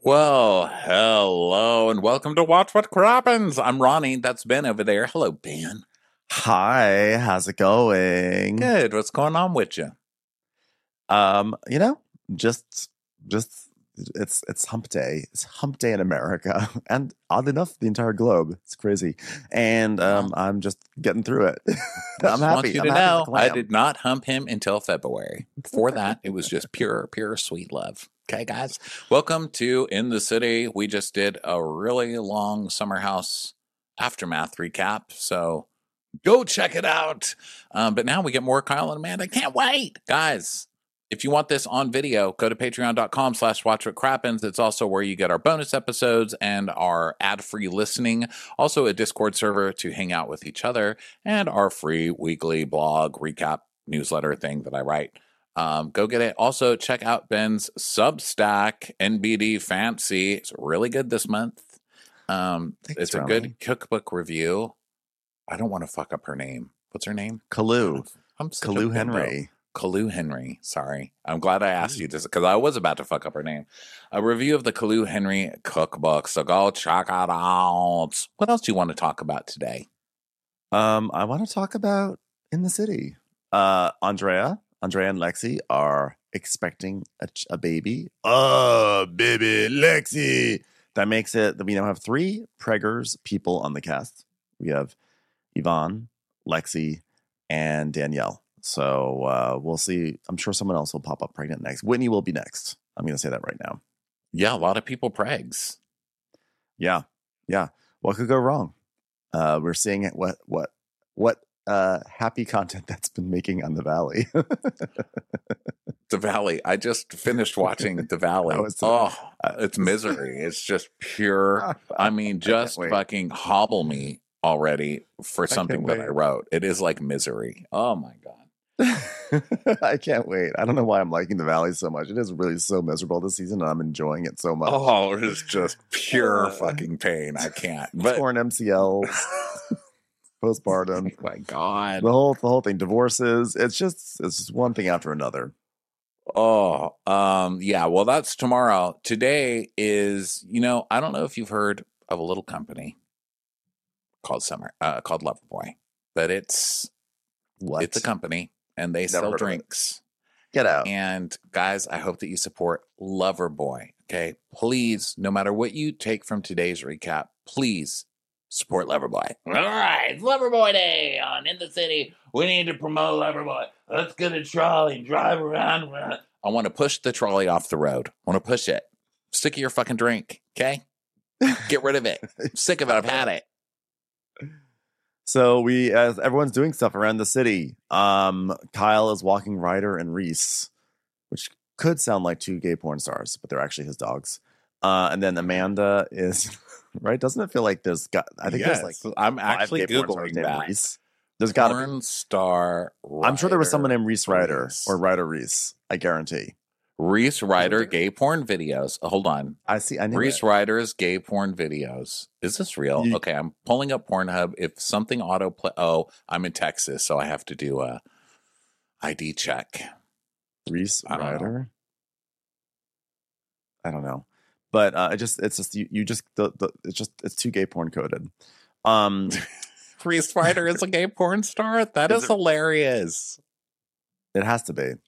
Well, hello and welcome to Watch What Crappens. I'm Ronnie. That's Ben over there. Hello, Ben. Hi, how's it going? Good. What's going on with you? Just it's hump day. It's hump day in America, and oddly enough, the entire globe. It's crazy, and I'm just getting through it. I'm happy. Want you to know, I clam. did not hump him until February. Before that, it was just pure sweet love. Okay, guys, welcome to In the City. We just did a really long Summer House aftermath recap, so go check it out. But now we get more Kyle and Amanda. Can't wait, guys. If you want this on video, go to patreon.com/watchwhatcrappens. It's also where you get our bonus episodes and our ad-free listening. Also a Discord server to hang out with each other and our free weekly blog recap newsletter thing that I write. Go get it. Also, check out Ben's Substack, NBD Fancy. It's really good this month. It's a good cookbook review. I don't want to fuck up her name. What's her name? Kalu. I'm Kalu Henry. Kalu Henry. Sorry. I'm glad I asked you this because I was about to fuck up her name. A review of the Kalu Henry cookbook. So go check it out. What else do you want to talk about today? I want to talk about In the City. Andrea and Lexi are expecting a baby. Oh, baby, Lexi. That makes it that we now have 3 preggers people on the cast. We have Yvonne, Lexi, and Danielle. So we'll see. I'm sure someone else will pop up pregnant next. Whitney will be next. I'm going to say that right now. Yeah, a lot of people pregs. Yeah. What could go wrong? We're seeing what happy content that's been making on The Valley. The Valley. I just finished watching The Valley. It's misery. It's just pure. I mean, just fucking hobble me already for something that I wrote. It is like misery. Oh my God. I can't wait. I don't know why I'm liking The Valley so much. It is really so miserable this season, and I'm enjoying it so much. Oh, it is just pure fucking pain. I can't. But torn MCL, postpartum. Oh my God. The whole thing. Divorces. It's just one thing after another. Oh, yeah. Well, that's tomorrow. Today is, I don't know if you've heard of a little company called Loverboy, but it's a company and they sell drinks. Get out. And guys, I hope that you support Loverboy. Okay, please, no matter what you take from today's recap, please support Loverboy. All right, it's Loverboy Day on In the City. We need to promote Loverboy. Let's get a trolley and drive around. I want to push the trolley off the road. I want to push it. Stick to your fucking drink, okay? Get rid of it. I'm sick of it. I've had it. So as everyone's doing stuff around the city, Kyle is walking Ryder and Reese, which could sound like 2 gay porn stars, but they're actually his dogs. And then Amanda is right. Doesn't it feel like there's like I'm actually Googling that. Reese. There's got porn star. I'm sure there was someone named Reese Ryder or Ryder Reese. I guarantee. Reese Ryder gay porn videos. Hold on. I knew Reese Ryder's gay porn videos. Is this real? Okay, I'm pulling up Pornhub. If something autoplay. Oh, I'm in Texas, so I have to do a ID check. Reese Ryder. I don't know, but it's too gay porn coded. Reese Ryder is a gay porn star. That is hilarious. It has to be.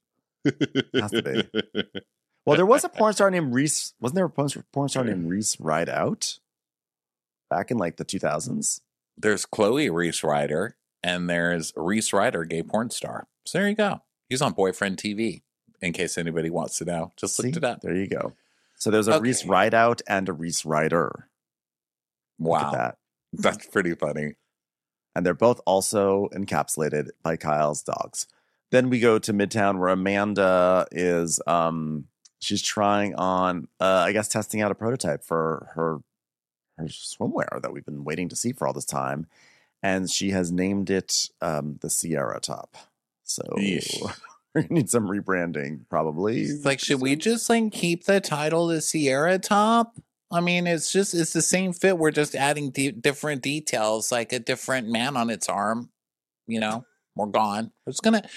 Well, there was a porn star named Reese. Wasn't there a porn star named Reese Rideout back in like the 2000s? There's Chloe Reese Ryder and there's Reese Ryder, gay porn star. So there you go. He's on Boyfriend TV. In case anybody wants to know, just looked it up. There you go. So there's a Reese Rideout and a Reese Ryder. Wow, look at that's pretty funny. And they're both also encapsulated by Kyle's dogs. Then we go to Midtown where Amanda is, she's trying on, I guess, testing out a prototype for her swimwear that we've been waiting to see for all this time. And she has named it the Sierra Top. So we need some rebranding, probably. It's like, should we just keep the title the Sierra Top? I mean, it's the same fit. We're just adding different details, like a different man on its arm, We're gone. We're just gonna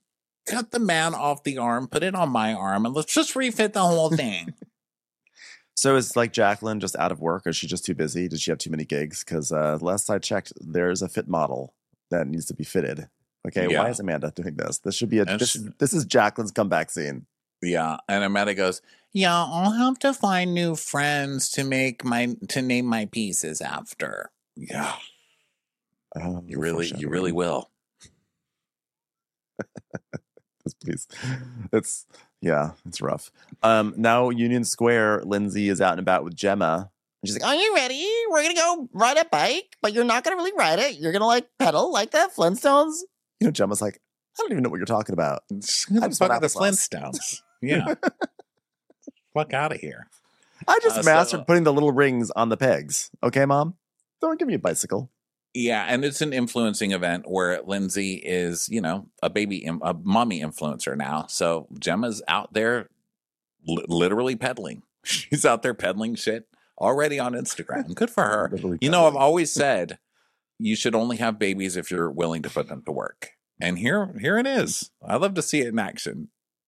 cut the man off the arm, put it on my arm, and let's just refit the whole thing. So is like Jacqueline just out of work? Or is she just too busy? Did she have too many gigs? Because last I checked, there's a fit model that needs to be fitted. Okay, why Yeah. is Amanda doing this? This should be And this is Jacqueline's comeback scene. yeah. And Amanda goes, yeah, I'll have to find new friends to name my pieces after. Yeah. You really will. Please. It's rough. Now Union Square, Lindsay is out and about with Gemma. And she's like, "Are you ready? We're gonna go ride a bike, but you're not gonna really ride it. You're gonna like pedal like the Flintstones." You know, Gemma's like, "I don't even know what you're talking about." Who the fuck are the Flintstones? Yeah. Fuck out of here. I just mastered putting the little rings on the pegs. Okay, Mom? Don't give me a bicycle. Yeah, and it's an influencing event where Lindsay is, you know, a mommy influencer now. So Gemma's out there literally peddling. She's out there peddling shit already on Instagram. Good for her. You know, I've always said you should only have babies if you're willing to put them to work. And here it is. I love to see it in action.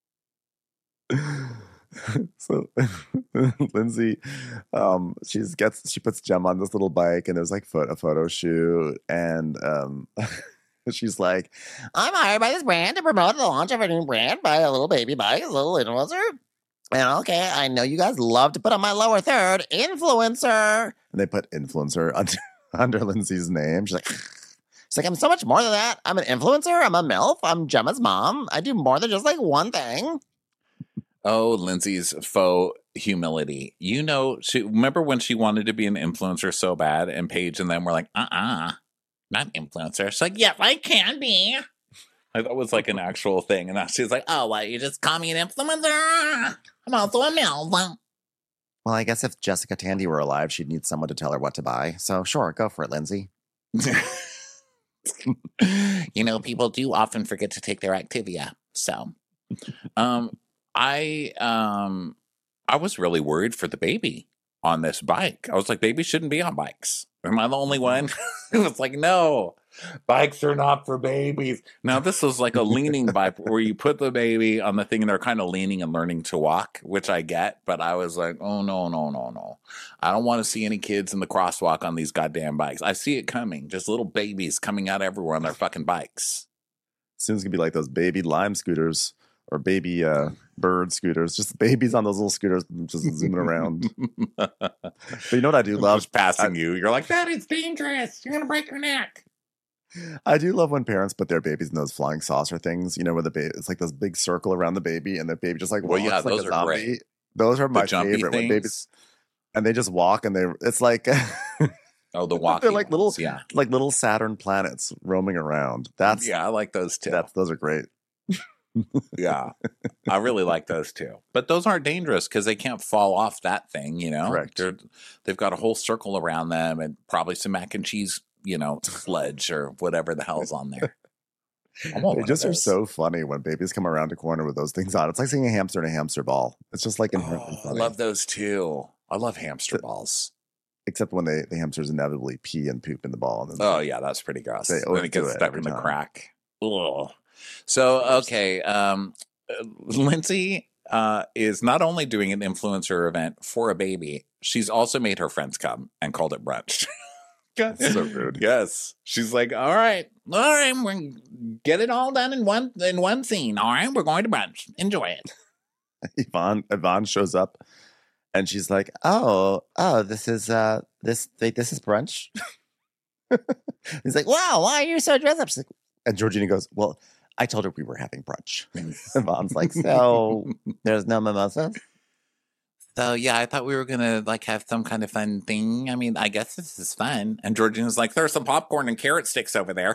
So Lindsay, she puts Gemma on this little bike, and there's like a photo shoot, and she's like, "I'm hired by this brand to promote the launch of a new brand by a little baby bike, a little influencer. And okay, I know you guys love to put on my lower third, influencer." And they put influencer under Lindsay's name. She's like, "I'm so much more than that. I'm an influencer. I'm a MILF. I'm Gemma's mom. I do more than just like one thing." Oh, Lindsay's faux humility. You know, remember when she wanted to be an influencer so bad, and Paige and them were like, not influencer. She's like, yes, I can be. That was like an actual thing. And now she's like, oh, what, you just call me an influencer? I'm also a MILF. Well, I guess if Jessica Tandy were alive, she'd need someone to tell her what to buy. So sure, go for it, Lindsay. You know, people do often forget to take their Activia. So, I was really worried for the baby on this bike. I was like, babies shouldn't be on bikes. Am I the only one? It was like, no, bikes are not for babies. Now, this was like a leaning bike where you put the baby on the thing and they're kind of leaning and learning to walk, which I get. But I was like, oh, no. I don't want to see any kids in the crosswalk on these goddamn bikes. I see it coming. Just little babies coming out everywhere on their fucking bikes. Soon it's going to be like those baby Lime scooters. Or baby bird scooters, just babies on those little scooters, just zooming around. But you know what I do love? Just passing you. You're like, that is dangerous. You're going to break your neck. I do love when parents put their babies in those flying saucer things, you know, where the baby, it's like this big circle around the baby, and the baby just like walks like those a zombie. Great. Those are my favorite. When babies, and they just walk, and it's like, oh, the walking. They're like little Saturn planets roaming around. I like those too. Those are great. Yeah, I really like those too. But those aren't dangerous because they can't fall off that thing, you know? Correct. They've got a whole circle around them and probably some mac and cheese, you know, sludge or whatever the hell's on there. They just are so funny when babies come around a corner with those things on. It's like seeing a hamster in a hamster ball. It's just like inherently funny. I love those too. I love hamster balls. Except when the hamsters inevitably pee and poop in the ball. And yeah, that's pretty gross. When it gets stuck in the crack. Ugh. So, okay, Lindsay is not only doing an influencer event for a baby, she's also made her friends come and called it brunch. That's so rude. Yes. She's like, all right, we're going to get it all done in one scene. All right, we're going to brunch. Enjoy it. Yvonne shows up and she's like, oh, this is brunch. He's like, wow, why are you so dressed up? She's like, and Georgina goes, well, I told her we were having brunch. And Vaughn's like, so there's no mimosas? So, yeah, I thought we were going to, like, have some kind of fun thing. I mean, I guess this is fun. And Georgina's like, there's some popcorn and carrot sticks over there.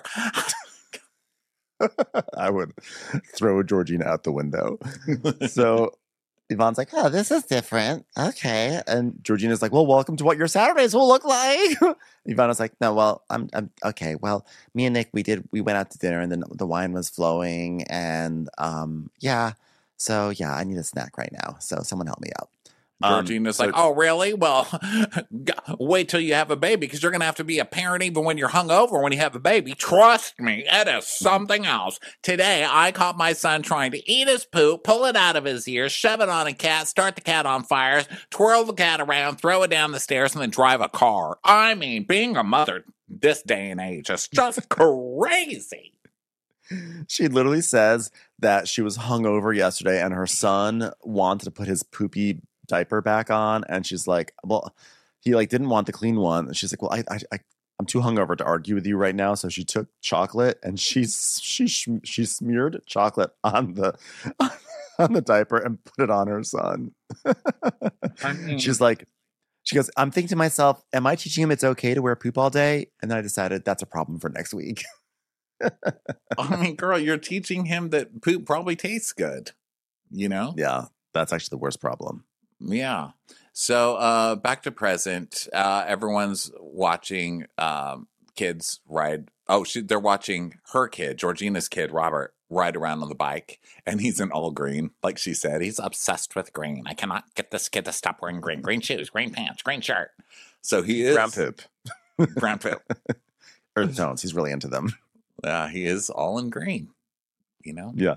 I would throw Georgina out the window. So Yvonne's like, oh, this is different. Okay. And Georgina's like, well, welcome to what your Saturdays will look like. Yvonne's like, no, well, I'm okay. Well, me and Nick, we went out to dinner and then the wine was flowing and yeah. So yeah, I need a snack right now. So someone help me out. Georgina's like, oh, really? Well, wait till you have a baby because you're going to have to be a parent even when you're hungover when you have a baby. Trust me, it is something else. Today, I caught my son trying to eat his poop, pull it out of his ears, shove it on a cat, start the cat on fire, twirl the cat around, throw it down the stairs, and then drive a car. I mean, being a mother this day and age is just crazy. She literally says that she was hungover yesterday and her son wanted to put his poopy diaper back on, and she's like, well, he like didn't want the clean one. She's like, well, I'm too hungover to argue with you right now. So she took chocolate and she smeared chocolate on the on the diaper and put it on her son. She's like, she goes, I'm thinking to myself, am I teaching him it's okay to wear poop all day? And then I decided that's a problem for next week. I mean, girl, you're teaching him that poop probably tastes good, you know? Yeah, that's actually the worst problem. Yeah. So back to present. Everyone's watching kids ride. Oh, they're watching her kid, Georgina's kid, Robert, ride around on the bike. And he's in all green. Like she said, he's obsessed with green. I cannot get this kid to stop wearing green. Green shoes, green pants, green shirt. So he is. Brown poop. Brown poop. Earth tones. He's really into them. He is all in green, you know? Yeah.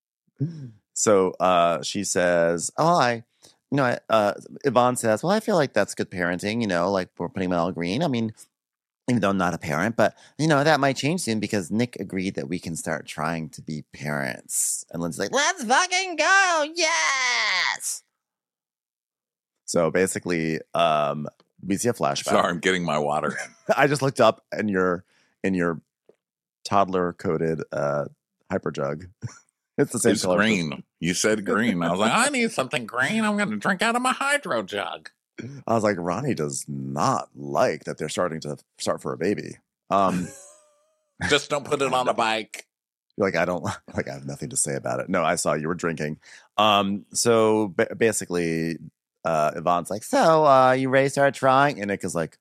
So she says, Yvonne says, well, I feel like that's good parenting, you know, like we're putting them all green. I mean, even though I'm not a parent, but, you know, that might change soon because Nick agreed that we can start trying to be parents. And Lindsay's like, let's fucking go. Yes. So basically, we see a flashback. Sorry, I'm getting my water in. I just looked up in your toddler coated hyper jug. It's the same color. Green. You said green. I was like, I need something green. I'm going to drink out of my hydro jug. I was like, Ronnie does not like that they're starting to start for a baby. Just don't put it on a bike. Like, I have nothing to say about it. No, I saw you were drinking. So basically, Yvonne's like, so you ready to start trying? And Nick is like,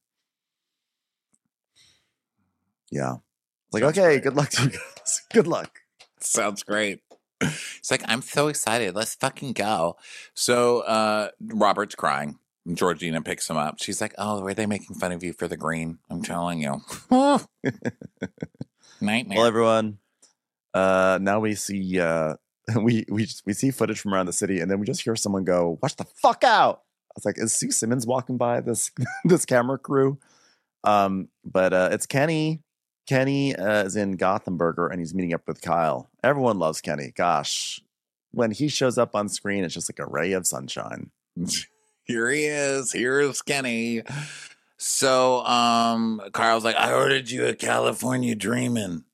yeah. Like, sounds okay, great. Good luck to you guys. Good luck. Sounds great. It's like, I'm so excited. Let's fucking go. So Robert's crying. Georgina picks him up. She's like, oh, were they making fun of you for the green? I'm telling you. Nightmare. Well, everyone, now we see we see footage from around the city, and then we just hear someone go, watch the fuck out. I was like, is Sue Simmons walking by this camera crew? But it's Kenny. Kenny is in Gothenburger and he's meeting up with Kyle. Everyone loves Kenny. Gosh, when he shows up on screen, it's just like a ray of sunshine. Here he is. Here's Kenny. So Kyle's like, I ordered you a California Dreamin'.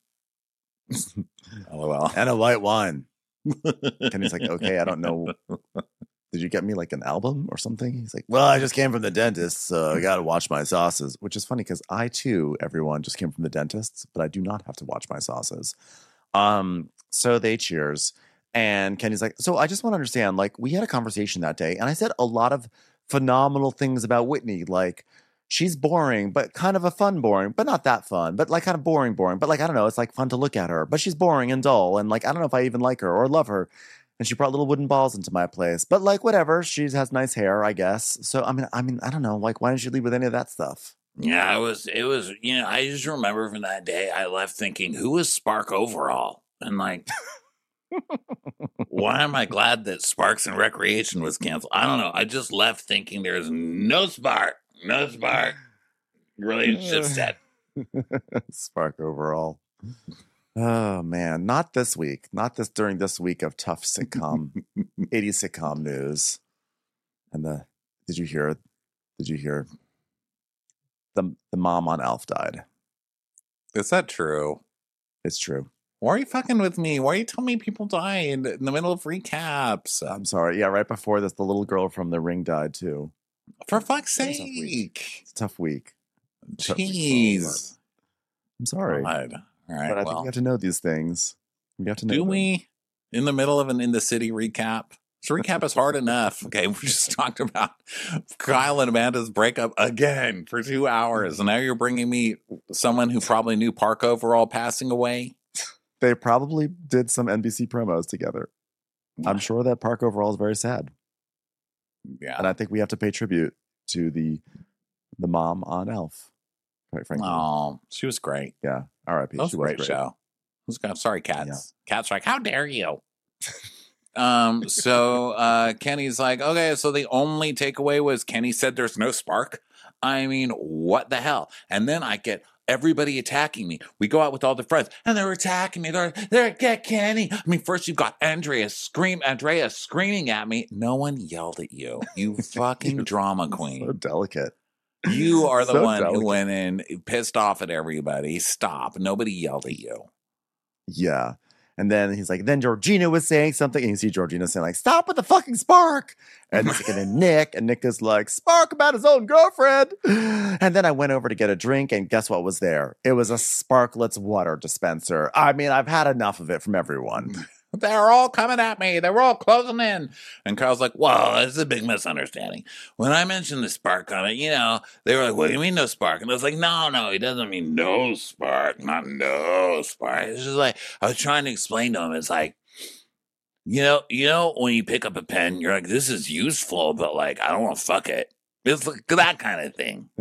LOL. And a white wine. Kenny's like, okay, I don't know. Did you get me like an album or something? He's like, well, I just came from the dentist, so I got to watch my sauces, which is funny because I too, everyone just came from the dentist, but I do not have to watch my sauces. So they cheers. And Kenny's like, so I just want to understand, like, we had a conversation that day and I said a lot of phenomenal things about Whitney. Like, she's boring, but kind of a fun boring, but not that fun, but like kind of boring. But like, I don't know, it's like fun to look at her, but she's boring and dull. And like, I don't know if I even like her or love her. And she brought little wooden balls into my place. But like, whatever. She has nice hair, I guess. So, I mean, I don't know. Like, why didn't you leave with any of that stuff? Yeah, it was, you know, I just remember from that day, I left thinking, who is Spark Overall? And like, why am I glad that Sparks and Recreation was canceled? I don't know. I just left thinking there's no Spark. Relationship set. Spark Overall. Oh man, not this week. Not during this week of tough sitcom, 80s sitcom news. And did you hear the mom on Alf died? Is that true? It's true. Why are you fucking with me? Why are you telling me people died in the middle of recaps? I'm sorry. Yeah, right before this, the little girl from The Ring died too. For fuck's sake. It's a tough week. Jeez. I'm sorry. God. All right, but I think we have to know these things. We have to know. Do we? In the middle of an In the City recap? This recap is hard enough. Okay, we just talked about Kyle and Amanda's breakup again for 2 hours. And now you're bringing me someone who probably knew Park Overall passing away? They probably did some NBC promos together. I'm sure that Park Overall is very sad. Yeah. And I think we have to pay tribute to the mom on Elf, quite frankly. Oh, she was great. Yeah. R.I.P. That was She a was great show. Sorry, Cats. Cats are like, how dare you? So Kenny's like, okay, so the only takeaway was Kenny said there's no spark. I mean, what the hell? And then I get everybody attacking me. We go out with all the friends and they're attacking me. They're get Kenny. I mean, first you've got Andrea screaming at me. No one yelled at you. You fucking drama queen. So delicate. You are the So one delicate. who went in, pissed off at everybody. Stop. Nobody yelled at you. Yeah. And then he's like, then Georgina was saying something, and you see Georgina saying, like, stop with the fucking spark. And then Nick is like, spark about his own girlfriend. And then I went over to get a drink, and guess what was there? It was a Sparklets water dispenser. I mean, I've had enough of it from everyone. They're all coming at me. They were all closing in. And Carl's like, well, it's a big misunderstanding. When I mentioned the spark comment, they were like, what do you mean no spark? And I was like, no, he doesn't mean no spark, not no spark. It's just like, I was trying to explain to him. It's like, when you pick up a pen, you're like, this is useful, but like, I don't want to fuck it. It's like that kind of thing.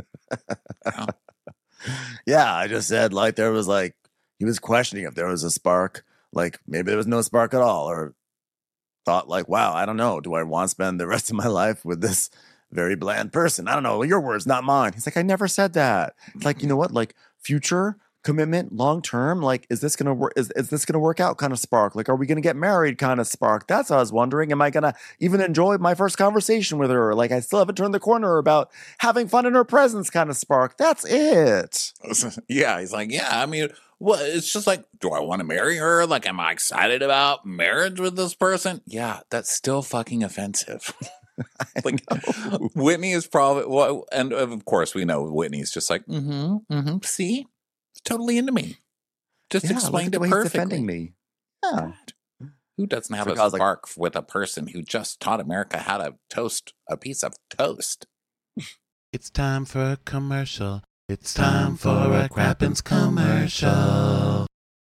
Yeah, I just said like there was like, he was questioning if there was a spark. Like maybe there was no spark at all, or thought like, wow, I don't know. Do I want to spend the rest of my life with this very bland person? I don't know. Your words, not mine. He's like, I never said that. It's like, you know what? Like future commitment, long term. Like, is this gonna work? Is this gonna work out? Kind of spark. Like, are we gonna get married? Kind of spark. That's what I was wondering. Am I gonna even enjoy my first conversation with her? Like, I still haven't turned the corner about having fun in her presence. Kind of spark. That's it. Yeah, he's like, yeah. I mean, well, it's just like, do I want to marry her? Like, am I excited about marriage with this person? Yeah, that's still fucking offensive. Like, Whitney is probably, and of course we know Whitney's just like, see, totally into me. Just explained it perfectly. He's defending me. Yeah. Who doesn't have a spark with a person who just taught America how to toast a piece of toast? It's time for a commercial. It's time for a Crappens commercial.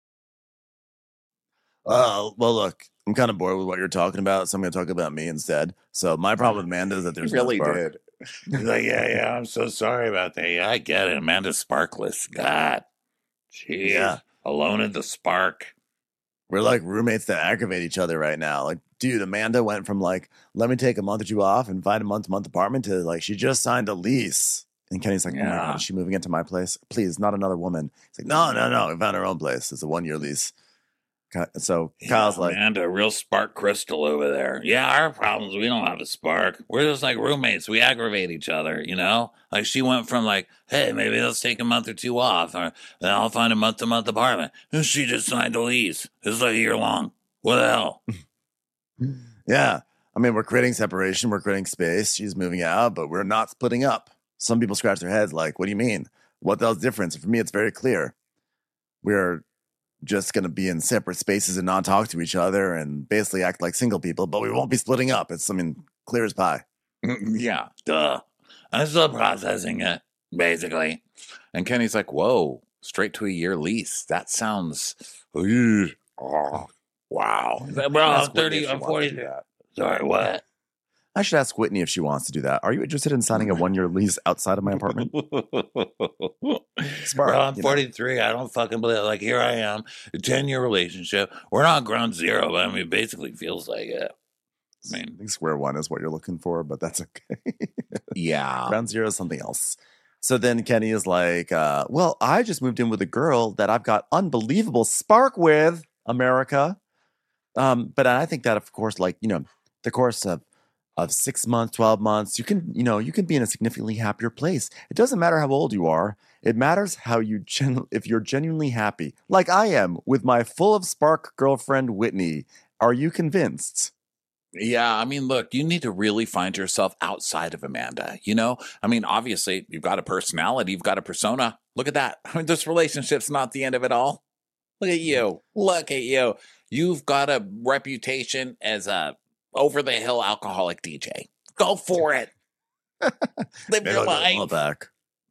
Well, look, I'm kind of bored with what you're talking about, so I'm going to talk about me instead. So my problem with Amanda is that there's really no spark. Did. He's like, yeah, I'm so sorry about that. Yeah, I get it. Amanda's sparkless. God. Jeez. Alone in the spark. We're like roommates that aggravate each other right now. Like, dude, Amanda went from like, let me take a month or two off and find a month-to-month apartment to like, she just signed a lease. And Kenny's like, oh my God, is she moving into my place? Please, not another woman. He's like, no. We found our own place. It's a 1-year lease. So Kyle's like, Amanda, real spark crystal over there. Yeah, our problems, we don't have a spark. We're just like roommates. We aggravate each other, Like she went from like, hey, maybe let's take a month or two off, or then I'll find a month-to-month apartment. And she just signed a lease. It's like a year long. What the hell? Yeah. I mean, we're creating separation. We're creating space. She's moving out, but we're not splitting up. Some people scratch their heads like, what do you mean? What the hell's the difference? For me, it's very clear. We're just going to be in separate spaces and not talk to each other and basically act like single people, but we won't be splitting up. It's, clear as pie. Yeah, duh. I'm still processing it, basically. And Kenny's like, whoa, straight to a year lease. That sounds, wow. Bro, I'm 30, I'm 40. Sorry, what? I should ask Whitney if she wants to do that. Are you interested in signing a 1-year lease outside of my apartment? Smart. Bro, I'm 43. I don't fucking believe it. Like, here I am, a 10-year relationship. We're not ground zero, but it basically feels like it. I think square one is what you're looking for, but that's okay. Yeah. Ground zero is something else. So then Kenny is like, well, I just moved in with a girl that I've got unbelievable spark with, America. But I think that, of course, like, the course of 6 months, 12 months, you can be in a significantly happier place. It doesn't matter how old you are. It matters how if you're genuinely happy, like I am with my full of spark girlfriend, Whitney. Are you convinced? Yeah, I mean, look, you need to really find yourself outside of Amanda, obviously you've got a personality, you've got a persona. Look at that. I mean, this relationship's not the end of it all. Look at you. You've got a reputation as a over-the-hill alcoholic DJ. Go for it. Live your life. Back.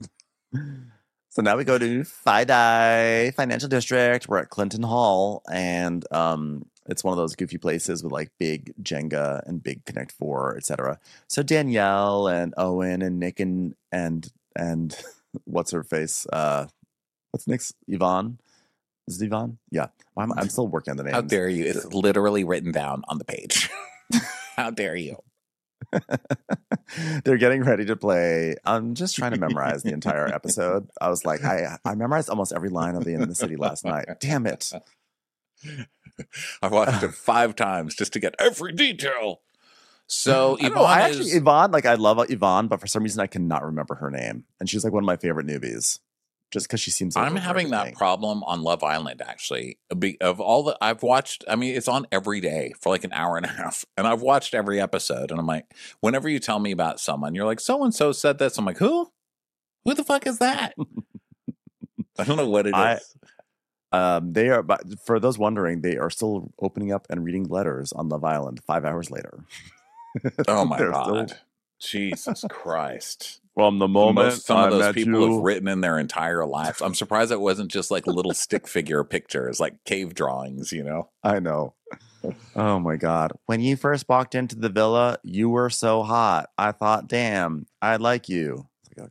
So now we go to FiDi Financial District. We're at Clinton Hall, and It's one of those goofy places with like big Jenga and big Connect Four, etc. So Danielle and Owen and Nick and what's her face? What's Nick's? Yvonne? Is it Yvonne? Yeah. I'm still working on the names. How dare you? It's literally written down on the page. How dare you? They're getting ready to play. I'm just trying to memorize the entire episode. I was like, I memorized almost every line of the In the City last night. Damn it. I watched it 5 times just to get every detail. So I Yvonne is Yvonne, like I love Yvonne, but for some reason I cannot remember her name. And she's like one of my favorite newbies. Just because she seems I'm having that problem on Love Island, actually. Of all that I've watched, I mean, it's on every day for like an hour and a half. And I've watched every episode. And I'm like, whenever you tell me about someone, you're like, so-and-so said this. I'm like, who? Who the fuck is that? I don't know what it is. They are, but for those wondering, they are still opening up and reading letters on Love Island 5 hours later. Oh my God. Jesus Christ. From the moment some of those people have written in their entire lives. I'm surprised it wasn't just like little stick figure pictures, like cave drawings, you know? I know. Oh my God. When you first walked into the villa, you were so hot. I thought, damn, I like you. Like,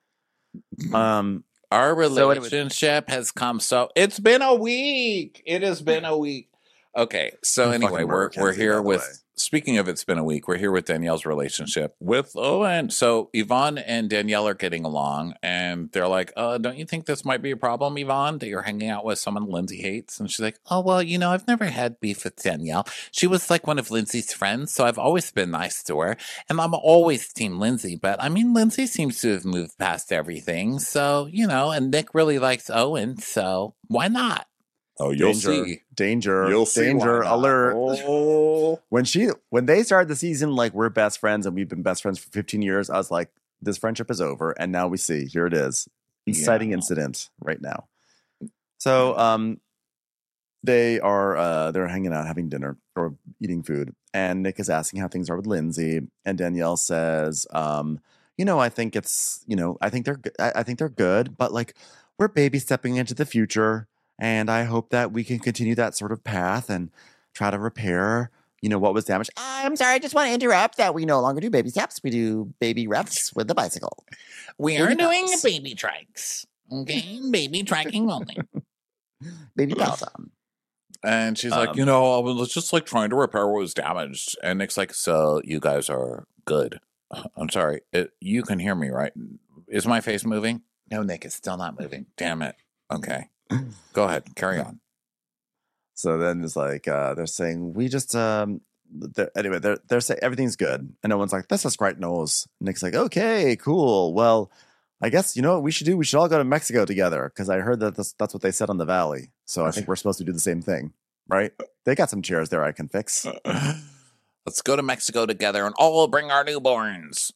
okay. Our relationship has come it's been a week. It has been a week. Okay. So anyway, we're here with, speaking of it's been a week, we're here with Danielle's relationship with Owen. So Yvonne and Danielle are getting along and they're like, don't you think this might be a problem, Yvonne, that you're hanging out with someone Lindsay hates? And she's like, oh, well, you know, I've never had beef with Danielle. She was like one of Lindsay's friends. So I've always been nice to her and I'm always team Lindsay. But I mean, Lindsay seems to have moved past everything. So, you know, and Nick really likes Owen. So why not? Oh, you'll see. Danger. You'll see. Danger alert. Oh. When they started the season, like we're best friends and we've been best friends for 15 years, I was like, this friendship is over. And now we see, here it is. Inciting incident right now. So they're hanging out, having dinner or eating food. And Nick is asking how things are with Lindsay. And Danielle says, you know, I think they're good, but like we're baby stepping into the future. And I hope that we can continue that sort of path and try to repair, you know, what was damaged. I'm sorry, I just want to interrupt that we no longer do baby steps. We do baby reps with the bicycle. We are doing baby trikes. Okay? Baby triking only. Baby Peloton. And she's like, you know, I was just like trying to repair what was damaged. And Nick's like, so you guys are good. I'm sorry. You can hear me, right? Is my face moving? No, Nick, it's still not moving. Damn it. Okay. Go ahead, carry on. So then it's like they're saying we just anyway they're saying everything's good, and no one's like this is great news. Nick's like okay, cool. Well, I guess you know what we should do. We should all go to Mexico together because I heard that that's what they said on the Valley. So I think we're supposed to do the same thing, right? They got some chairs there I can fix. Let's go to Mexico together, and all bring our newborns.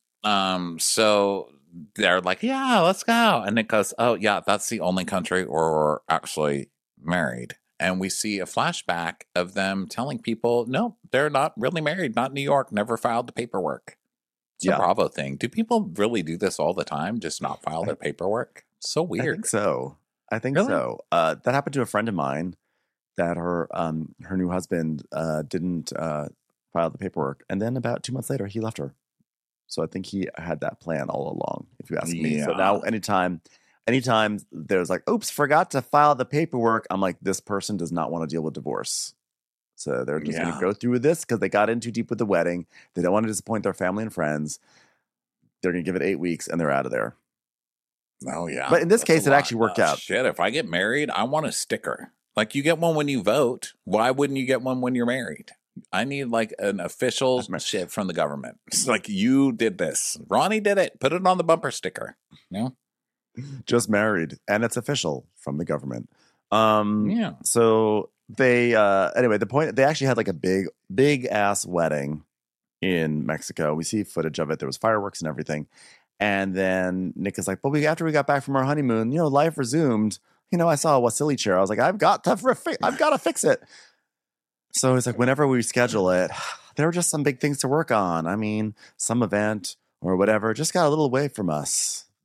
So. They're like, yeah, let's go. And Nick goes, oh, yeah, that's the only country where we're actually married. And we see a flashback of them telling people, no, they're not really married. Not in New York. Never filed the paperwork. It's a Bravo thing. Do people really do this all the time? Just not file their paperwork? So weird. I think so. That happened to a friend of mine that her new husband didn't file the paperwork. And then about 2 months later, he left her. So I think he had that plan all along, if you ask me. So now anytime there's like, oops, forgot to file the paperwork, I'm like, this person does not want to deal with divorce. So they're just going to go through with this because they got in too deep with the wedding. They don't want to disappoint their family and friends. They're going to give it 8 weeks and they're out of there. Oh, yeah. But in this case, it actually worked out. Shit, if I get married, I want a sticker. Like you get one when you vote. Why wouldn't you get one when you're married? I need like an official shit from the government. It's like you did this. Ronnie did it. Put it on the bumper sticker. You know? Just married. And it's official from the government. Yeah. So they anyway, the point they actually had like a big ass wedding in Mexico. We see footage of it. There was fireworks and everything. And then Nick is like, but after we got back from our honeymoon, you know, life resumed. You know, I saw a Wasili chair. I was like, I've got to fix it. So it's like whenever we schedule it, there are just some big things to work on. I mean, some event or whatever just got a little away from us.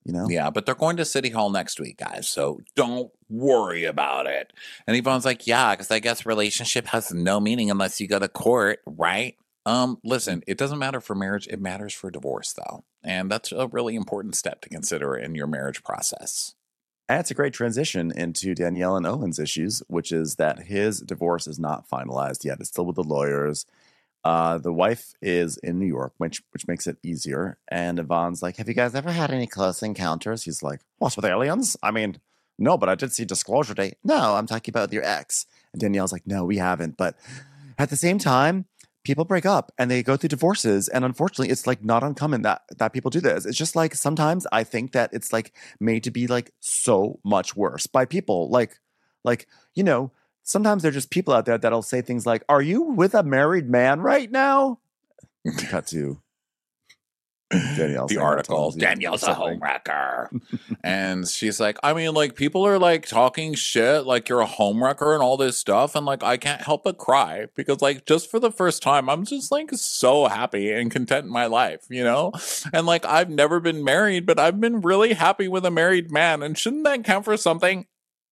you know? Yeah, but they're going to City Hall next week, guys. So don't worry about it. And Yvonne's like, yeah, because I guess relationship has no meaning unless you go to court, right? Listen, it doesn't matter for marriage. It matters for divorce, though. And that's a really important step to consider in your marriage process. And it's a great transition into Danielle and Owen's issues, which is that his divorce is not finalized yet. It's still with the lawyers. The wife is in New York, which makes it easier. And Yvonne's like, have you guys ever had any close encounters? He's like, what, with aliens? I mean, no, but I did see Disclosure Day. No, I'm talking about your ex. And Danielle's like, no, we haven't. But at the same time, people break up and they go through divorces. And unfortunately, it's like not uncommon that people do this. It's just like sometimes I think that it's like made to be like so much worse by people. Like, you know, sometimes there's just people out there that'll say things like, are you with a married man right now? Cut to Danielle. The article, Danielle's a homewrecker. And she's like, I mean, like, people are like talking shit, like you're a homewrecker and all this stuff. And like, I can't help but cry because, like, just for the first time, I'm just like so happy and content in my life, you know? And like, I've never been married, but I've been really happy with a married man. And shouldn't that count for something?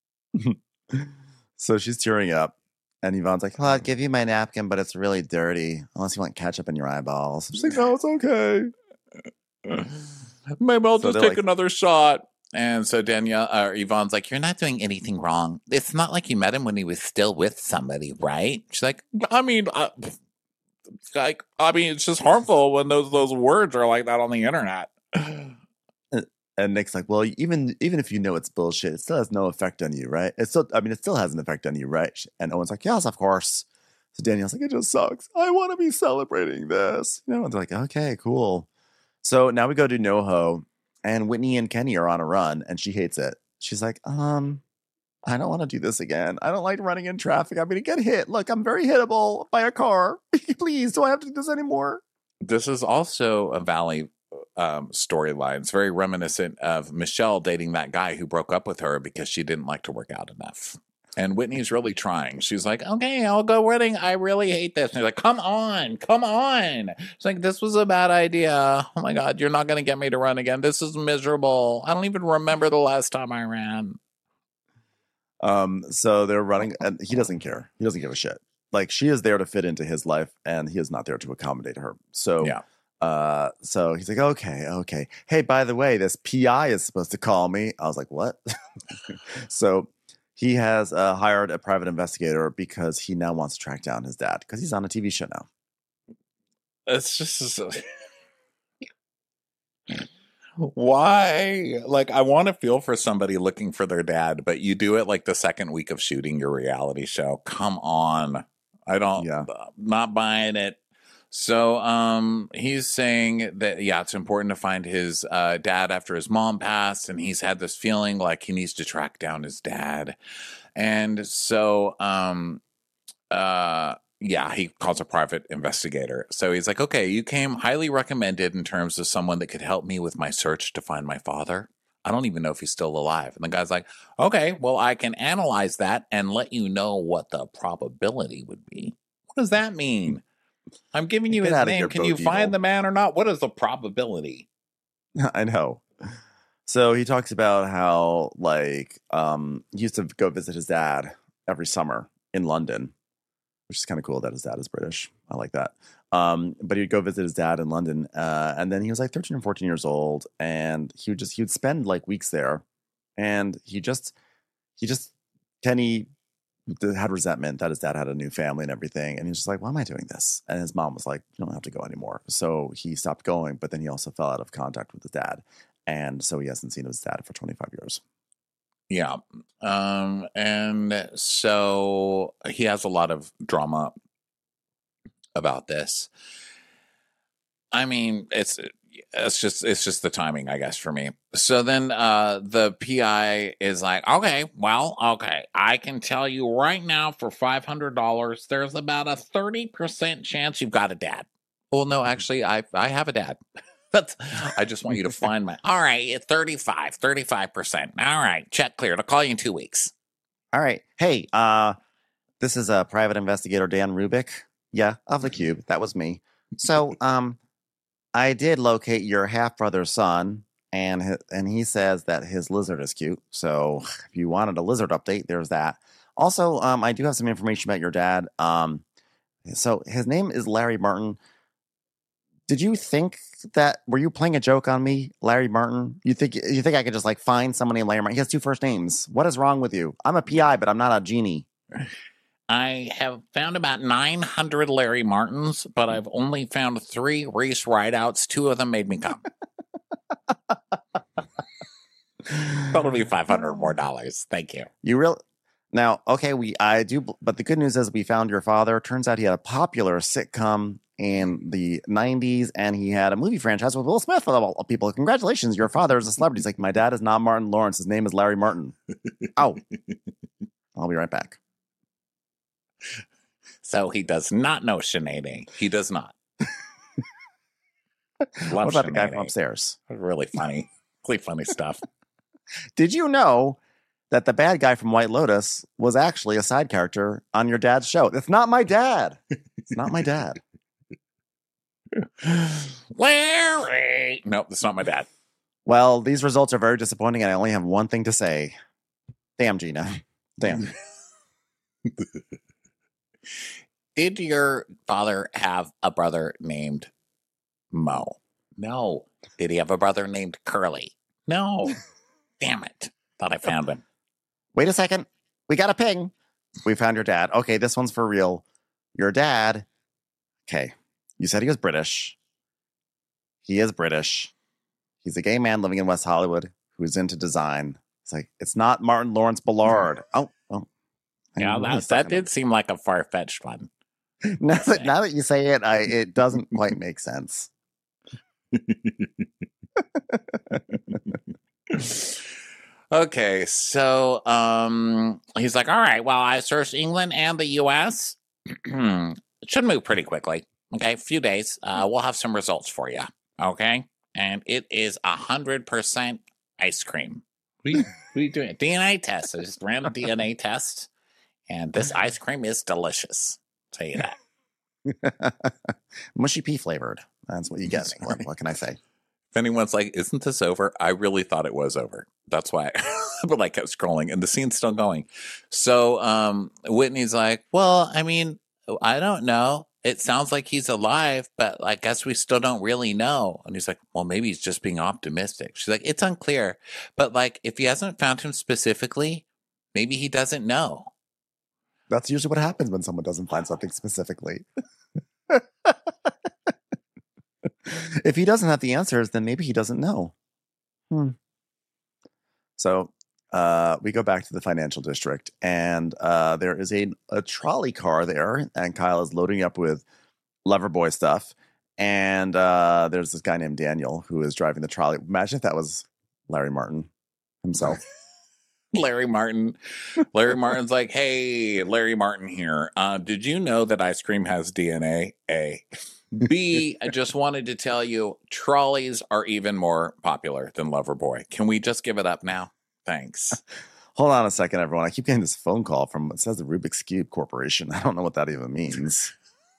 So she's tearing up. And Yvonne's like, well, I'll give you my napkin, but it's really dirty unless you want ketchup in your eyeballs. She's like, no, it's okay. Maybe I'll So just take another shot. And so Yvonne's like, you're not doing anything wrong. It's not like you met him when he was still with somebody, right? She's like, I mean, it's just harmful when those words are like that on the internet. And Nick's like, well, even if you know it's bullshit, it still has no effect on you, right? It still has an effect on you, right? And Owen's like, yes, of course. So Danielle's like, it just sucks. I want to be celebrating this. You know, and they're like, okay, cool. So now we go to NoHo, and Whitney and Kenny are on a run, and she hates it. She's like, I don't want to do this again. I don't like running in traffic. I'm going to get hit. Look, I'm very hittable by a car. Please, do I have to do this anymore? This is also a Valley storyline. It's very reminiscent of Michelle dating that guy who broke up with her because she didn't like to work out enough. And Whitney's really trying. She's like, okay, I'll go running. I really hate this. And he's like, come on. She's like, this was a bad idea. Oh my God, you're not going to get me to run again. This is miserable. I don't even remember the last time I ran. So they're running, and he doesn't care. He doesn't give a shit. Like, she is there to fit into his life, and he is not there to accommodate her. So, yeah. So he's like, okay. Hey, by the way, this PI is supposed to call me. I was like, what? So he has hired a private investigator because he now wants to track down his dad because he's on a TV show now. It's just why? Like, I want to feel for somebody looking for their dad, but you do it like the second week of shooting your reality show. Come on. Not buying it. So he's saying that, it's important to find his dad after his mom passed, and he's had this feeling like he needs to track down his dad. And so he calls a private investigator. So he's like, okay, you came highly recommended in terms of someone that could help me with my search to find my father. I don't even know if he's still alive. And the guy's like, okay, well, I can analyze that and let you know what the probability would be. What does that mean? I'm giving you his name. Can you find the man or not? What is the probability? I know. So he talks about how, like, he used to go visit his dad every summer in London, which is kind of cool that his dad is British. I like that. But he'd go visit his dad in London. And then he was like 13 or 14 years old, and he would spend like weeks there. And Kenny had resentment that his dad had a new family and everything. And he was just like, why am I doing this? And his mom was like, you don't have to go anymore. So he stopped going, but then he also fell out of contact with his dad. And so he hasn't seen his dad for 25 years. Yeah. And so he has a lot of drama about this. I mean, it's just the timing, I guess, for me. So then the PI is like, okay, I can tell you right now for $500, there's about a 30% chance you've got a dad. Well, no, actually, I have a dad. I just want you to find my. All right, 35%. All right, check cleared. I'll call you in 2 weeks. All right. Hey, this is a private investigator, Dan Rubik. Yeah, of the Cube. That was me. So, I did locate your half brother's son, and he says that his lizard is cute. So if you wanted a lizard update, there's that. Also, I do have some information about your dad. So his name is Larry Martin. Did you think were you playing a joke on me, Larry Martin? You think I could just like find someone named Larry Martin? He has 2 first names. What is wrong with you? I'm a PI, but I'm not a genie. I have found about 900 Larry Martins, but I've only found 3 race rideouts. 2 of them made me come. That'll be $500 more. Thank you. You really now? Okay, I do, but the good news is we found your father. Turns out he had a popular sitcom in the 90s, and he had a movie franchise with Will Smith of all people. Congratulations, your father is a celebrity. He's like, my dad is not Martin Lawrence. His name is Larry Martin. Ow. I'll be right back. So he does not know Sinead. He does not. What about the guy from upstairs? Really funny. Really funny stuff. Did you know that the bad guy from White Lotus was actually a side character on your dad's show? It's not my dad. It's not my dad. Larry! Nope, that's not my dad. Well, these results are very disappointing, and I only have one thing to say. Damn, Gina. Damn. Did your father have a brother named Mo? No. Did he have a brother named Curly? No. Damn it. Thought I found him. Wait a second. We got a ping. We found your dad. Okay, this one's for real. Your dad. Okay. You said he was British. He is British. He's a gay man living in West Hollywood who's into design. It's like, it's not Martin Lawrence Bullard. Oh. Yeah, that did seem like a far-fetched one. Now that you say it, it doesn't quite make sense. Okay, so he's like, all right, well, I searched England and the U.S. It should move pretty quickly. Okay, a few days. We'll have some results for you. Okay, and it is 100% ice cream. What are you doing? DNA test. I just ran a DNA test, and this ice cream is delicious. I'll tell you that. Mushy pea flavored. That's what you get. What can I say? If anyone's like, isn't this over? I really thought it was over. That's why but I kept scrolling and the scene's still going. So Whitney's like, well, I mean, I don't know. It sounds like he's alive, but I guess we still don't really know. And he's like, well, maybe he's just being optimistic. She's like, it's unclear. But like, if he hasn't found him specifically, maybe he doesn't know. That's usually what happens when someone doesn't find something specifically. If he doesn't have the answers, then maybe he doesn't know. So we go back to the financial district, and there is a trolley car there, and Kyle is loading up with Loverboy stuff. And there's this guy named Daniel who is driving the trolley. Imagine if that was Larry Martin himself. Larry Martin. Larry Martin's like, hey, Larry Martin here. Did you know that ice cream has DNA? A. B, I just wanted to tell you, trolleys are even more popular than Loverboy. Can we just give it up now? Thanks. Hold on a second, everyone. I keep getting this phone call from, it says the Rubik's Cube Corporation. I don't know what that even means.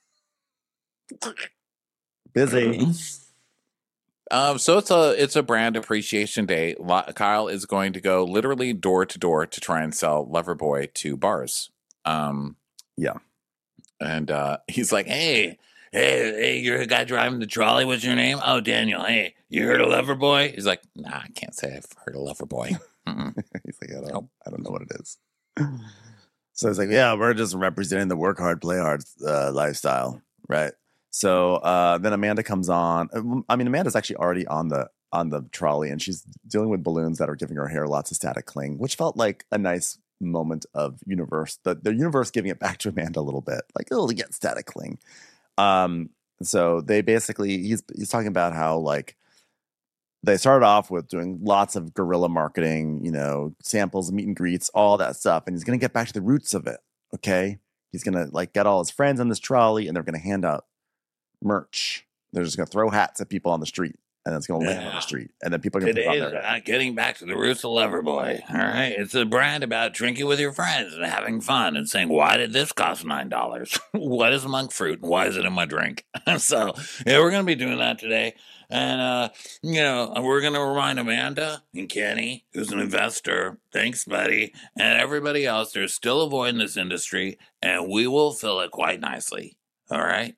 Busy. So it's a brand appreciation day. Kyle is going to go literally door to door to try and sell Loverboy to bars. Yeah. And he's like, hey, you're the guy driving the trolley. What's your name? Oh, Daniel. Hey, you heard of Loverboy? He's like, nah, I can't say I've heard of Loverboy. He's like, I don't know what it is. So he's like, yeah, we're just representing the work hard, play hard lifestyle, right? So then Amanda comes on. I mean, Amanda's actually already on the trolley, and she's dealing with balloons that are giving her hair lots of static cling, which felt like a nice moment of universe. The universe giving it back to Amanda a little bit, like, oh, to get static cling. So they basically, he's talking about how like they started off with doing lots of guerrilla marketing, samples, meet and greets, all that stuff, and he's gonna get back to the roots of it. Okay, he's gonna like get all his friends on this trolley, and they're gonna hand out merch. They're just gonna throw hats at people on the street, and it's going to land on the street, and then people are going to put it on there. Getting back to the roots of Loverboy. All right, it's a brand about drinking with your friends and having fun and saying, "Why did this cost $9? What is monk fruit? And why is it in my drink?" So yeah, we're going to be doing that today, and we're going to remind Amanda and Kenny, who's an investor. Thanks, buddy, and everybody else. They're still avoiding this industry, and we will fill it quite nicely. All right.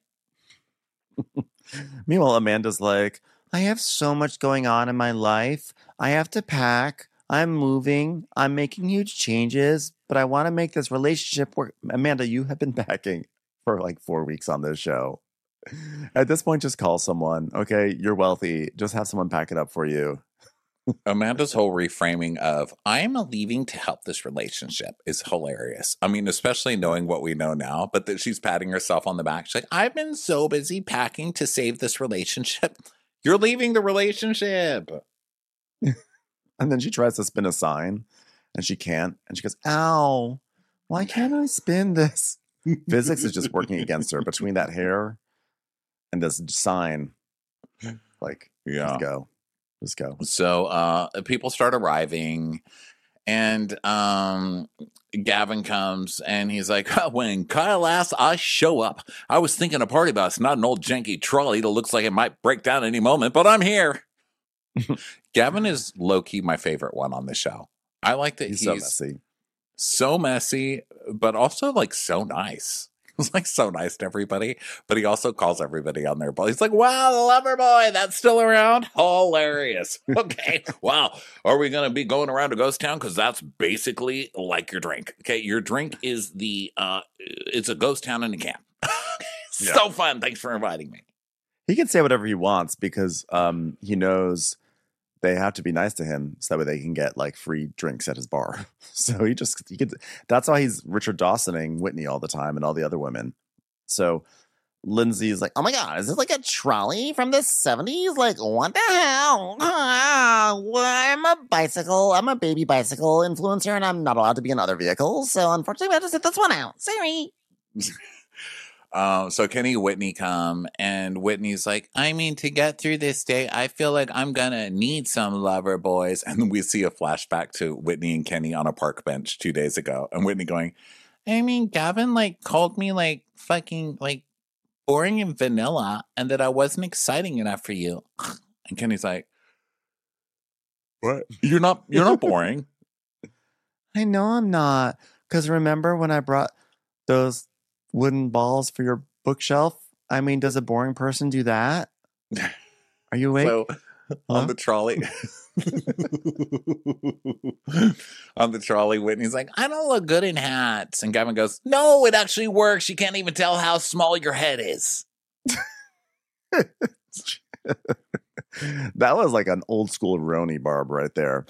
Meanwhile, Amanda's like, I have so much going on in my life. I have to pack. I'm moving. I'm making huge changes, but I want to make this relationship work. Amanda, you have been packing for like 4 weeks on this show. At this point, just call someone. Okay, you're wealthy. Just have someone pack it up for you. Amanda's whole reframing of I'm leaving to help this relationship is hilarious. I mean, especially knowing what we know now, but that she's patting herself on the back. She's like, I've been so busy packing to save this relationship. You're leaving the relationship. And then she tries to spin a sign and she can't. And she goes, ow, why can't I spin this? Physics is just working against her between that hair and this sign. Like, yeah. Let's go. Let's go. So people start arriving, and Gavin comes, and he's like, when Kyle asks, I show up. I was thinking a party bus, not an old janky trolley that looks like it might break down any moment, but I'm here. Gavin is low-key my favorite one on the show. I like that he's so messy, but also like so nice. He's like so nice to everybody, but he also calls everybody on their ball. He's like, wow, the lover boy, that's still around? Hilarious. Okay, wow. Are we going to be going around to Ghost Town? Because that's basically like your drink. Okay, your drink is it's a ghost town in a camp. So fun. Thanks for inviting me. He can say whatever he wants because he knows they have to be nice to him so that way they can get like free drinks at his bar. So he could. That's why he's Richard Dawsoning Whitney all the time and all the other women. So Lindsay's like, oh my God, is this like a trolley from the 70s? Like, what the hell? I'm a bicycle. I'm a baby bicycle influencer and I'm not allowed to be in other vehicles. So unfortunately, I have to sit this one out. Sorry. So Kenny and Whitney come, and Whitney's like, I mean, to get through this day, I feel like I'm gonna need some lover boys. And then we see a flashback to Whitney and Kenny on a park bench 2 days ago, and Whitney going, I mean, Gavin like called me like fucking like boring and vanilla, and that I wasn't exciting enough for you. And Kenny's like, what? You're not boring. I know I'm not, because remember when I brought those wooden balls for your bookshelf? I mean, does a boring person do that? Are you awake? So on the trolley, Whitney's like, I don't look good in hats. And Gavin goes, no, it actually works. You can't even tell how small your head is. That was like an old school Roni Barb right there.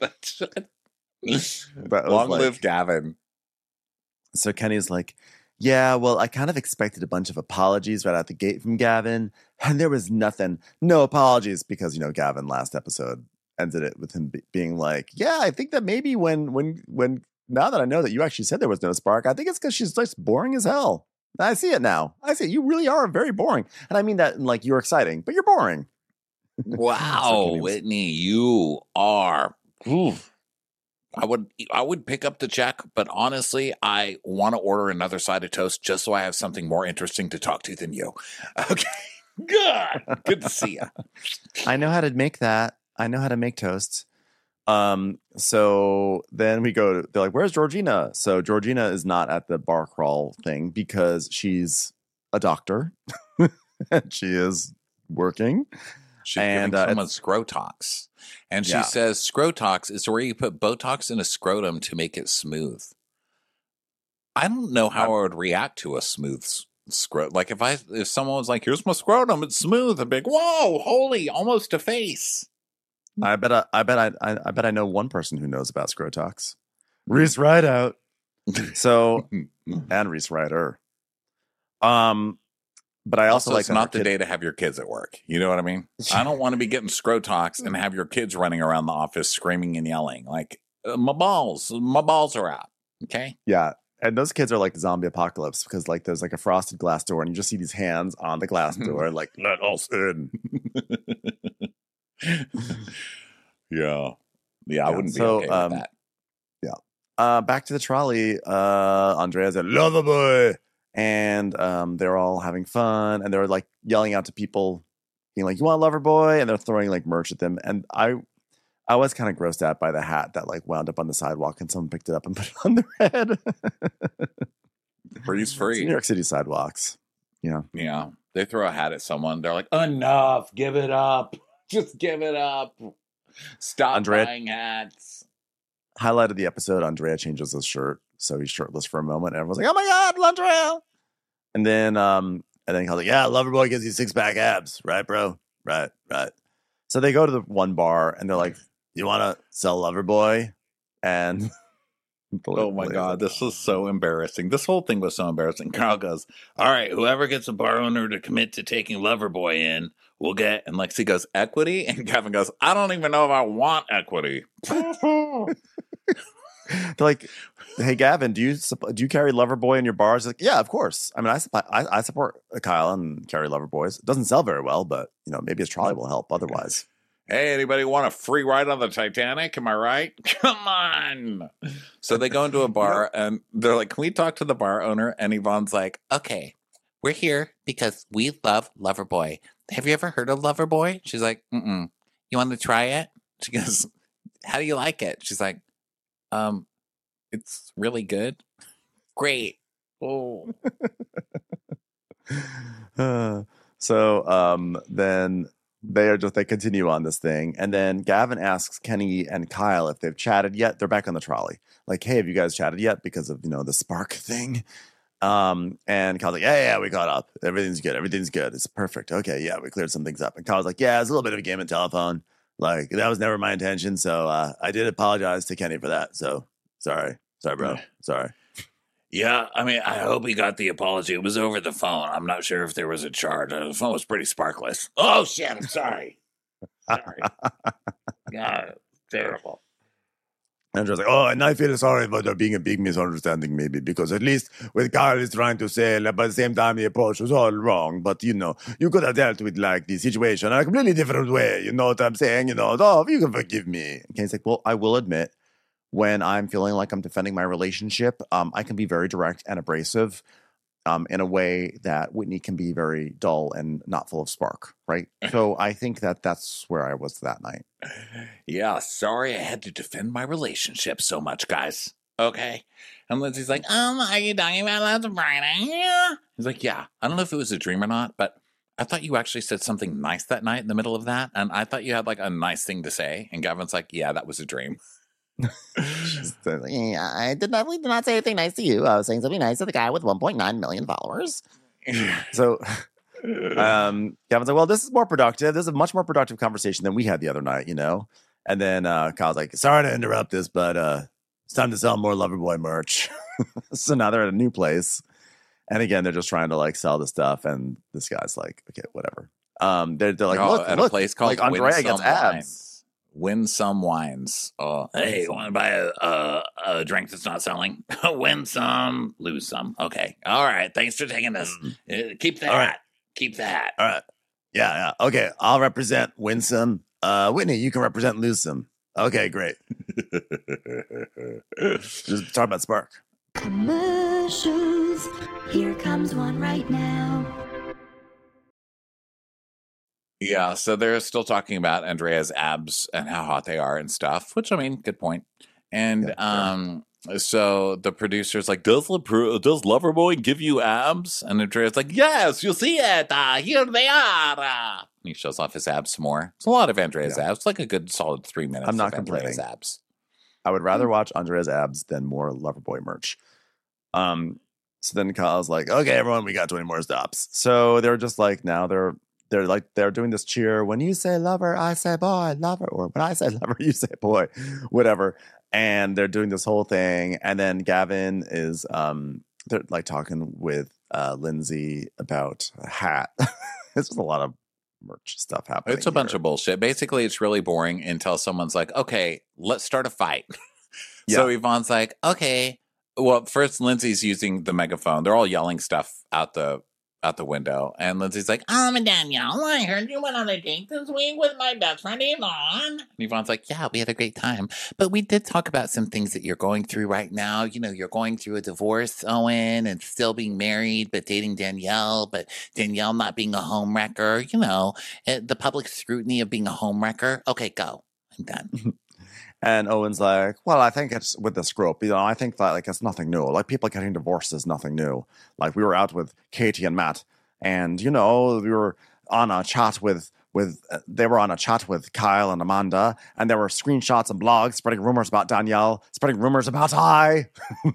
Long live Gavin. So Kenny's like, yeah, well, I kind of expected a bunch of apologies right out the gate from Gavin, and there was nothing. No apologies, because, Gavin last episode ended it with him being like, yeah, I think that maybe when now that I know that you actually said there was no spark, I think it's because she's just boring as hell. I see it now. I see it. You really are very boring. And I mean that like you're exciting, but you're boring. Wow, so Whitney, you are... Oof. I would pick up the check, but honestly, I want to order another side of toast just so I have something more interesting to talk to than you. Okay. Good to see you. I know how to make that. I know how to make toasts. So then they're like, where's Georgina? So Georgina is not at the bar crawl thing because she's a doctor and she is working. She's giving someone Scrotox. And she says Scrotox is where you put Botox in a scrotum to make it smooth. I don't know how I would react to a smooth scrotum. Like if someone was like, here's my scrotum, it's smooth. I'd be like, whoa, holy, almost a face. I bet I know one person who knows about Scrotox. Reese Rideout. So, and Reese Rider. But I also like it's not the day to have your kids at work. You know what I mean? I don't want to be getting Scrotox and have your kids running around the office screaming and yelling like, my balls are out. Okay. Yeah. And those kids are like zombie apocalypse because like there's like a frosted glass door and you just see these hands on the glass door like, let us in. Yeah. I Yeah, wouldn't be so, okay with that. Back to the trolley. Andrea's at Loverboy, and they're all having fun, and they're like yelling out to people, being like, "You want Loverboy?" And they're throwing like merch at them. And I was kind of grossed out by the hat that like wound up on the sidewalk, and someone picked it up and put it on their head. Freeze It's free. New York City sidewalks. Yeah. Yeah. They throw a hat at someone. They're like, enough. Give it up. Just give it up. Stop Andrea- buying hats. Highlight of the episode, Andrea changes his shirt, so he's shirtless for a moment, and everyone's like, "Oh my god, Andrea!" And then he's like, "Yeah, Loverboy gives you 6-pack abs, right, bro? Right." So they go to the one bar, and they're like, "You want to sell Loverboy?" And Oh my God, this was so embarrassing. This whole thing was so embarrassing. Carl goes, all right, whoever gets a bar owner to commit to taking Loverboy in, we'll get. And Lexi goes, equity? And Kevin goes, I don't even know if I want equity. They're like, "Hey, Gavin, do you carry Loverboy in your bars?" He's like, "Yeah, of course. I mean, I support Kyle and carry Loverboys. It doesn't sell very well, but maybe his trolley will help otherwise." Hey, anybody want a free ride on the Titanic? Am I right? Come on. So they go into a bar and they're like, can we talk to the bar owner? And Yvonne's like, okay, we're here because we love Loverboy. Have you ever heard of Loverboy? She's like, mm-mm. You want to try it? She goes, how do you like it? She's like, it's really good. Great. Oh. So then they continue on this thing, and then Gavin asks Kenny and Kyle if they've chatted yet. They're back on the trolley, like, "Hey, have you guys chatted yet?" Because of the spark thing. And Kyle's like, yeah, we caught up. Everything's good. It's perfect. Okay, yeah, we cleared some things up. And Kyle's like, yeah, it's a little bit of a game of telephone. Like, that was never my intention. So I did apologize to Kenny for that. So sorry, bro. Sorry. Yeah, I mean, I hope he got the apology. It was over the phone. I'm not sure if there was a charge. The phone was pretty sparkless. Oh, shit, I'm sorry. Sorry. God, terrible. Andrew's like, oh, and I feel sorry about there being a big misunderstanding, maybe, because at least what Kyle is trying to say, but at the same time, the approach was all wrong. But, you could have dealt with, like, the situation in a completely different way. You know what I'm saying? Oh, you can forgive me. And Kenny's like, well, I will admit, when I'm feeling like I'm defending my relationship, I can be very direct and abrasive in a way that Whitney can be very dull and not full of spark, right? So I think that's where I was that night. Yeah, sorry I had to defend my relationship so much, guys. Okay? And Lindsay's like, are you talking about last Friday? He's like, yeah. I don't know if it was a dream or not, but I thought you actually said something nice that night in the middle of that, and I thought you had, like, a nice thing to say. And Gavin's like, yeah, that was a dream. I did not say anything nice to you. I was saying something nice to the guy with 1.9 million followers. So Gavin's like, well, this is more productive. This is a much more productive conversation than we had the other night, And then Kyle's like, sorry to interrupt this, but it's time to sell more Loverboy merch. So now they're at a new place. And again, they're just trying to like sell the stuff. And this guy's like, okay, whatever. They're like, look, at a place called like Andrea gets abs. Win some wines. Hey, you want to buy a drink that's not selling? Win some, lose some. Okay. All right. Thanks for taking this. Keep that. All right. Keep that. All right. Yeah. Okay. I'll represent win some. Whitney, you can represent lose some. Okay, great. Just talk about Spark. Commercials. Here comes one right now. Yeah, so they're still talking about Andrea's abs and how hot they are and stuff, which, I mean, good point. And so the producer's like, does Loverboy give you abs? And Andrea's like, yes, you see it. Here they are. And he shows off his abs some more. It's a lot of Andrea's abs. It's like a good solid 3 minutes I'm not of Andrea's complaining. abs. I would rather watch Andrea's abs than more Loverboy merch. So then Kyle's like, okay, everyone, we got 20 more stops. So they're just like, now they're doing this cheer. When you say lover, I say boy, lover. Or when I say lover, you say boy, whatever. And they're doing this whole thing. And then Gavin is, they're like talking with Lindsay about a hat. It's just a lot of merch stuff happening. It's a bunch of bullshit. Basically, it's really boring until someone's like, okay, let's start a fight. So Yvonne's like, okay. Well, first Lindsay's using the megaphone. They're all yelling stuff out the out the window. And Lindsay's like, Danielle, I heard you went on a date this week with my best friend Yvonne. And Yvonne's like, yeah, we had a great time. But we did talk about some things that you're going through right now. You know, you're going through a divorce, Owen, and still being married, but dating Danielle, but Danielle not being a homewrecker. You know, the public scrutiny of being a homewrecker. Okay, go. I'm done. And Owen's like, well, I think it's with this group, I think that like it's nothing new. Like people getting divorced is nothing new. Like we were out with Katie and Matt, and we were on a chat with they were on a chat with Kyle and Amanda, and there were screenshots and blogs spreading rumors about Danielle, spreading rumors about I.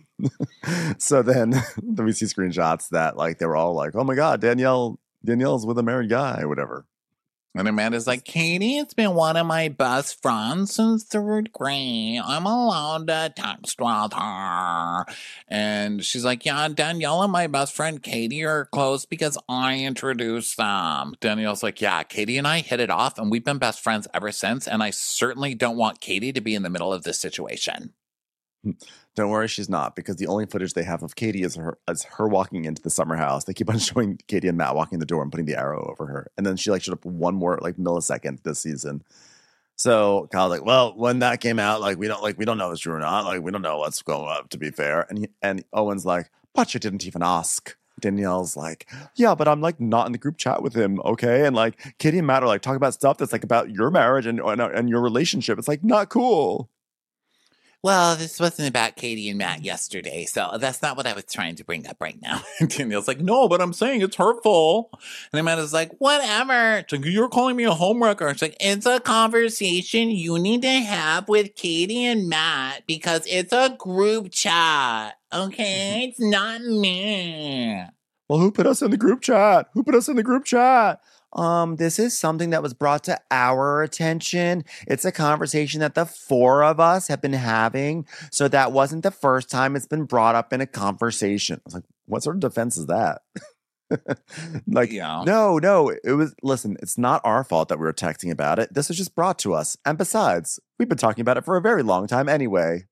So then we see screenshots that like they were all like, oh my God, Danielle's with a married guy or whatever. And Amanda's like, Katie, it's been one of my best friends since third grade. I'm allowed to text with her. And she's like, yeah, Danielle and my best friend Katie are close because I introduced them. Danielle's like, yeah, Katie and I hit it off and we've been best friends ever since. And I certainly don't want Katie to be in the middle of this situation. Don't worry, she's not, because the only footage they have of Katie is her walking into the summer house. They keep on showing Katie and Matt walking the door and putting the arrow over her. And then she like showed up one more like millisecond this season. So Kyle's like, well, when that came out, like we don't know if it's true or not. Like we don't know what's going up, to be fair. And Owen's like, but you didn't even ask. Danielle's like, yeah, but I'm like not in the group chat with him, okay? And like Katie and Matt are like talking about stuff that's like about your marriage and your relationship. It's like not cool. Well, this wasn't about Katie and Matt yesterday, so that's not what I was trying to bring up right now. And Danielle's like, no, but I'm saying it's hurtful. And Amanda's like, whatever. It's like, you're calling me a homewrecker. It's like, it's a conversation you need to have with Katie and Matt because it's a group chat, okay? It's not me. Well, who put us in the group chat? This is something that was brought to our attention. It's a conversation that the four of us have been having. So that wasn't the first time it's been brought up in a conversation. I was like, what sort of defense is that? Like, yeah. No, it was, listen, it's not our fault that we were texting about it. This was just brought to us. And besides, we've been talking about it for a very long time anyway.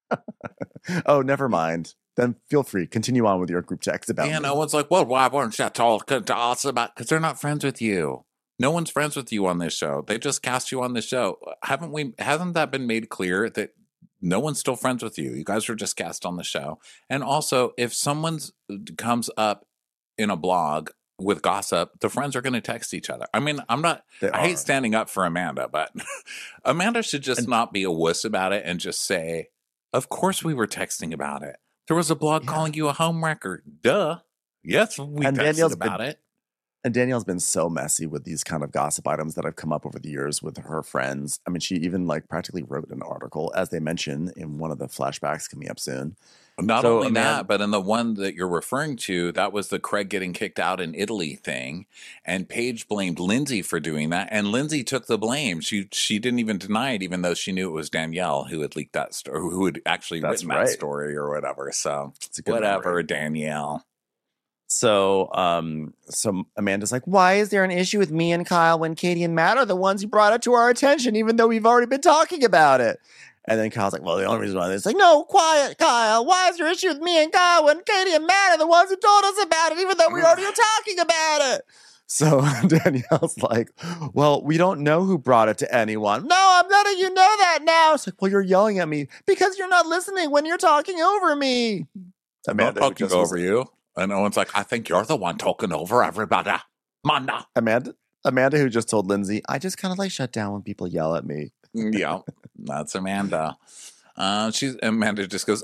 Oh, never mind. Then feel free. Continue on with your group text about it. And no one's like, well, why weren't you talking to us about? Because they're not friends with you. No one's friends with you on this show. They just cast you on the show. Hasn't that been made clear that no one's still friends with you? You guys were just cast on the show. And also, if someone's comes up in a blog with gossip, the friends are going to text each other. I mean, I hate standing up for Amanda, but Amanda should just not be a wuss about it and just say, of course we were texting about it. There was a blog calling you a homewrecker. Duh. Yes, we texted about it. And Danielle's been so messy with these kind of gossip items that have come up over the years with her friends. I mean, she even like practically wrote an article, as they mention in one of the flashbacks coming up soon. Not only that, but in the one that you're referring to, that was the Craig getting kicked out in Italy thing. And Paige blamed Lindsay for doing that. And Lindsay took the blame. She didn't even deny it, even though she knew it was Danielle who had leaked that story, who had actually written that story or whatever. So whatever, memory. Danielle. So Amanda's like, why is there an issue with me and Kyle when Katie and Matt are the ones who brought it to our attention, even though we've already been talking about it? And then Kyle's like, well, the only reason why it's like, no, quiet, Kyle. Why is there an issue with me and Kyle when Katie and Matt are the ones who told us about it, even though we already were talking about it? So Danielle's like, well, we don't know who brought it to anyone. No, I'm letting you know that now. It's like, well, you're yelling at me because you're not listening when you're talking over me. Amanda, I'm talking over you. And Owen's like, I think you're the one talking over everybody. Manda. Amanda, who just told Lindsay, I just kind of like shut down when people yell at me. Yeah, that's Amanda. Amanda just goes,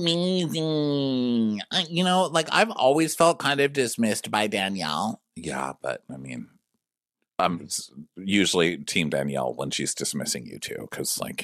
amazing. I've always felt kind of dismissed by Danielle. Yeah, but I mean, I'm usually team Danielle when she's dismissing you too, because and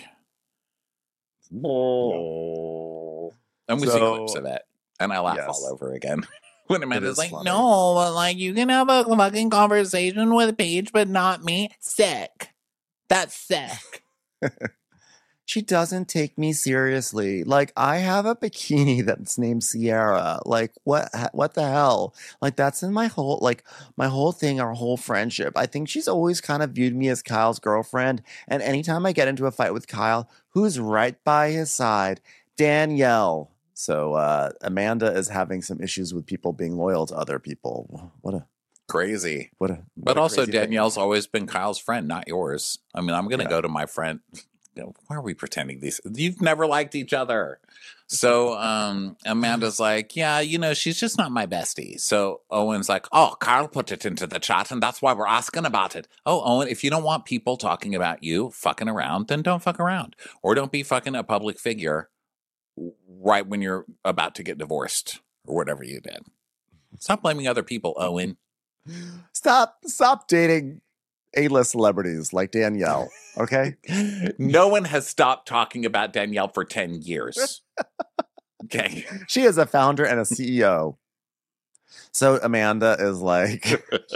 we see clips of it, and I laugh all over again. When Amanda's like, funny. No, but you can have a fucking conversation with Paige, but not me. Sick. That's sick. She doesn't take me seriously. Like, I have a bikini that's named Sierra. Like, what the hell? Like, that's in my whole thing, our whole friendship. I think she's always kind of viewed me as Kyle's girlfriend. And anytime I get into a fight with Kyle, who's right by his side? Danielle. So Amanda is having some issues with people being loyal to other people. Crazy. But Also, Danielle's always been Kyle's friend, not yours. I mean, I'm going to go to my friend. Why are we pretending these? You've never liked each other. So Amanda's like, yeah, she's just not my bestie. So Owen's like, oh, Kyle put it into the chat, and that's why we're asking about it. Oh, Owen, if you don't want people talking about you fucking around, then don't fuck around. Or don't be fucking a public figure right when you're about to get divorced or whatever you did. Stop blaming other people, Owen. Stop dating A-list celebrities like Danielle, okay? No one has stopped talking about Danielle for 10 years. Okay. She is a founder and a CEO. So Amanda is like,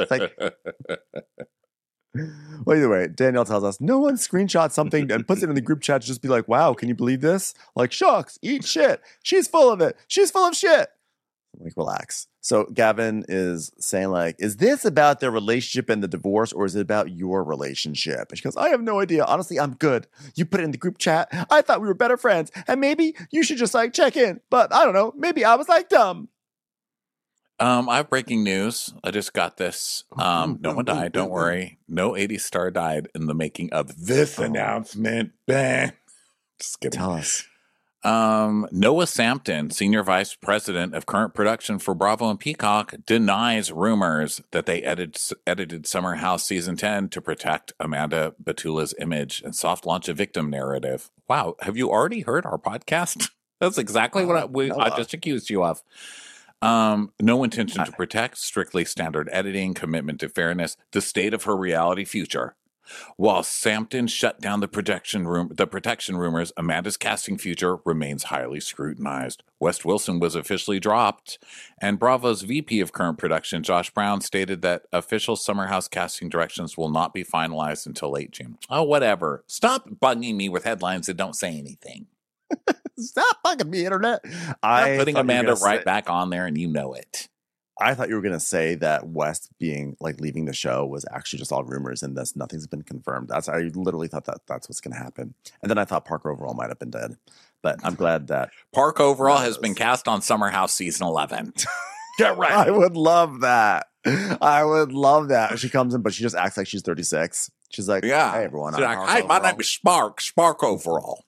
well, either way, Danielle tells us no one screenshots something and puts it in the group chat to just be like, wow, can you believe this? Like, shucks, eat shit. She's full of it. She's full of shit. Like, relax. So Gavin is saying, like, is this about their relationship and the divorce, or is it about your relationship? And she goes, I have no idea. Honestly, I'm good. You put it in the group chat. I thought we were better friends, and maybe you should just, like, check in. But I don't know. Maybe I was, like, dumb. I have breaking news. I just got this. No one died. Don't worry. No 80s star died in the making of this announcement. Bang. Just kidding. Tell us. Noah Sampton, senior vice president of current production for Bravo and Peacock, denies rumors that they edited Summer House season 10 to protect Amanda Batula's image and soft launch a victim narrative. Wow, have you already heard our podcast? That's exactly what I just accused you of. No intention to protect, strictly standard editing, commitment to fairness, the state of her reality future. While Sampton shut down the protection rumors, Amanda's casting future remains highly scrutinized. West Wilson was officially dropped, and Bravo's VP of current production, Josh Brown, stated that official Summer House casting directions will not be finalized until late June. Oh, whatever. Stop bugging me with headlines that don't say anything. Stop bugging me, internet. I'm putting Amanda right back on there, and you know it. I thought you were going to say that West being like leaving the show was actually just all rumors and this nothing's been confirmed. I literally thought that's what's going to happen. And then I thought Park Overall might have been dead. But I'm glad that Park Overall has been cast on Summer House season 11. Get right. I would love that. I would love that. She comes in, but she just acts like she's 36. She's like, yeah. Hey, everyone. She's like, hi, my name is Spark Overall.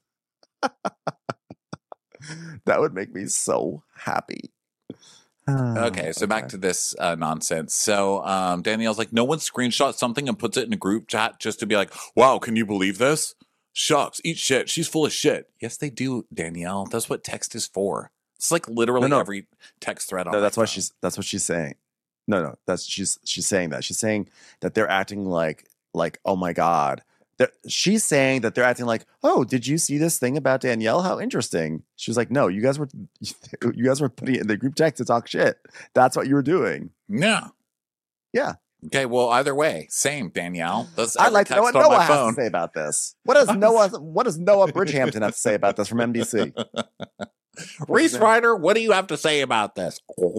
That would make me so happy. Okay, so back to this nonsense. So Danielle's like, no one screenshots something and puts it in a group chat just to be like, wow, can you believe this? Shucks, eat shit. She's full of shit. Yes, they do, Danielle. That's what text is for. It's like literally every text thread on. No, that's what she's saying. No, she's saying that. She's saying that they're acting like oh my God. She's saying that they're acting like, oh, did you see this thing about Danielle? How interesting. She was like, no, you guys were putting it in the group text to talk shit. That's what you were doing. Yeah. Yeah. Okay, well, either way, same, Danielle. I'd like to know what Noah has to say about this. What does Noah Bridgehampton have to say about this from NBC? Reese Ryder, what do you have to say about this?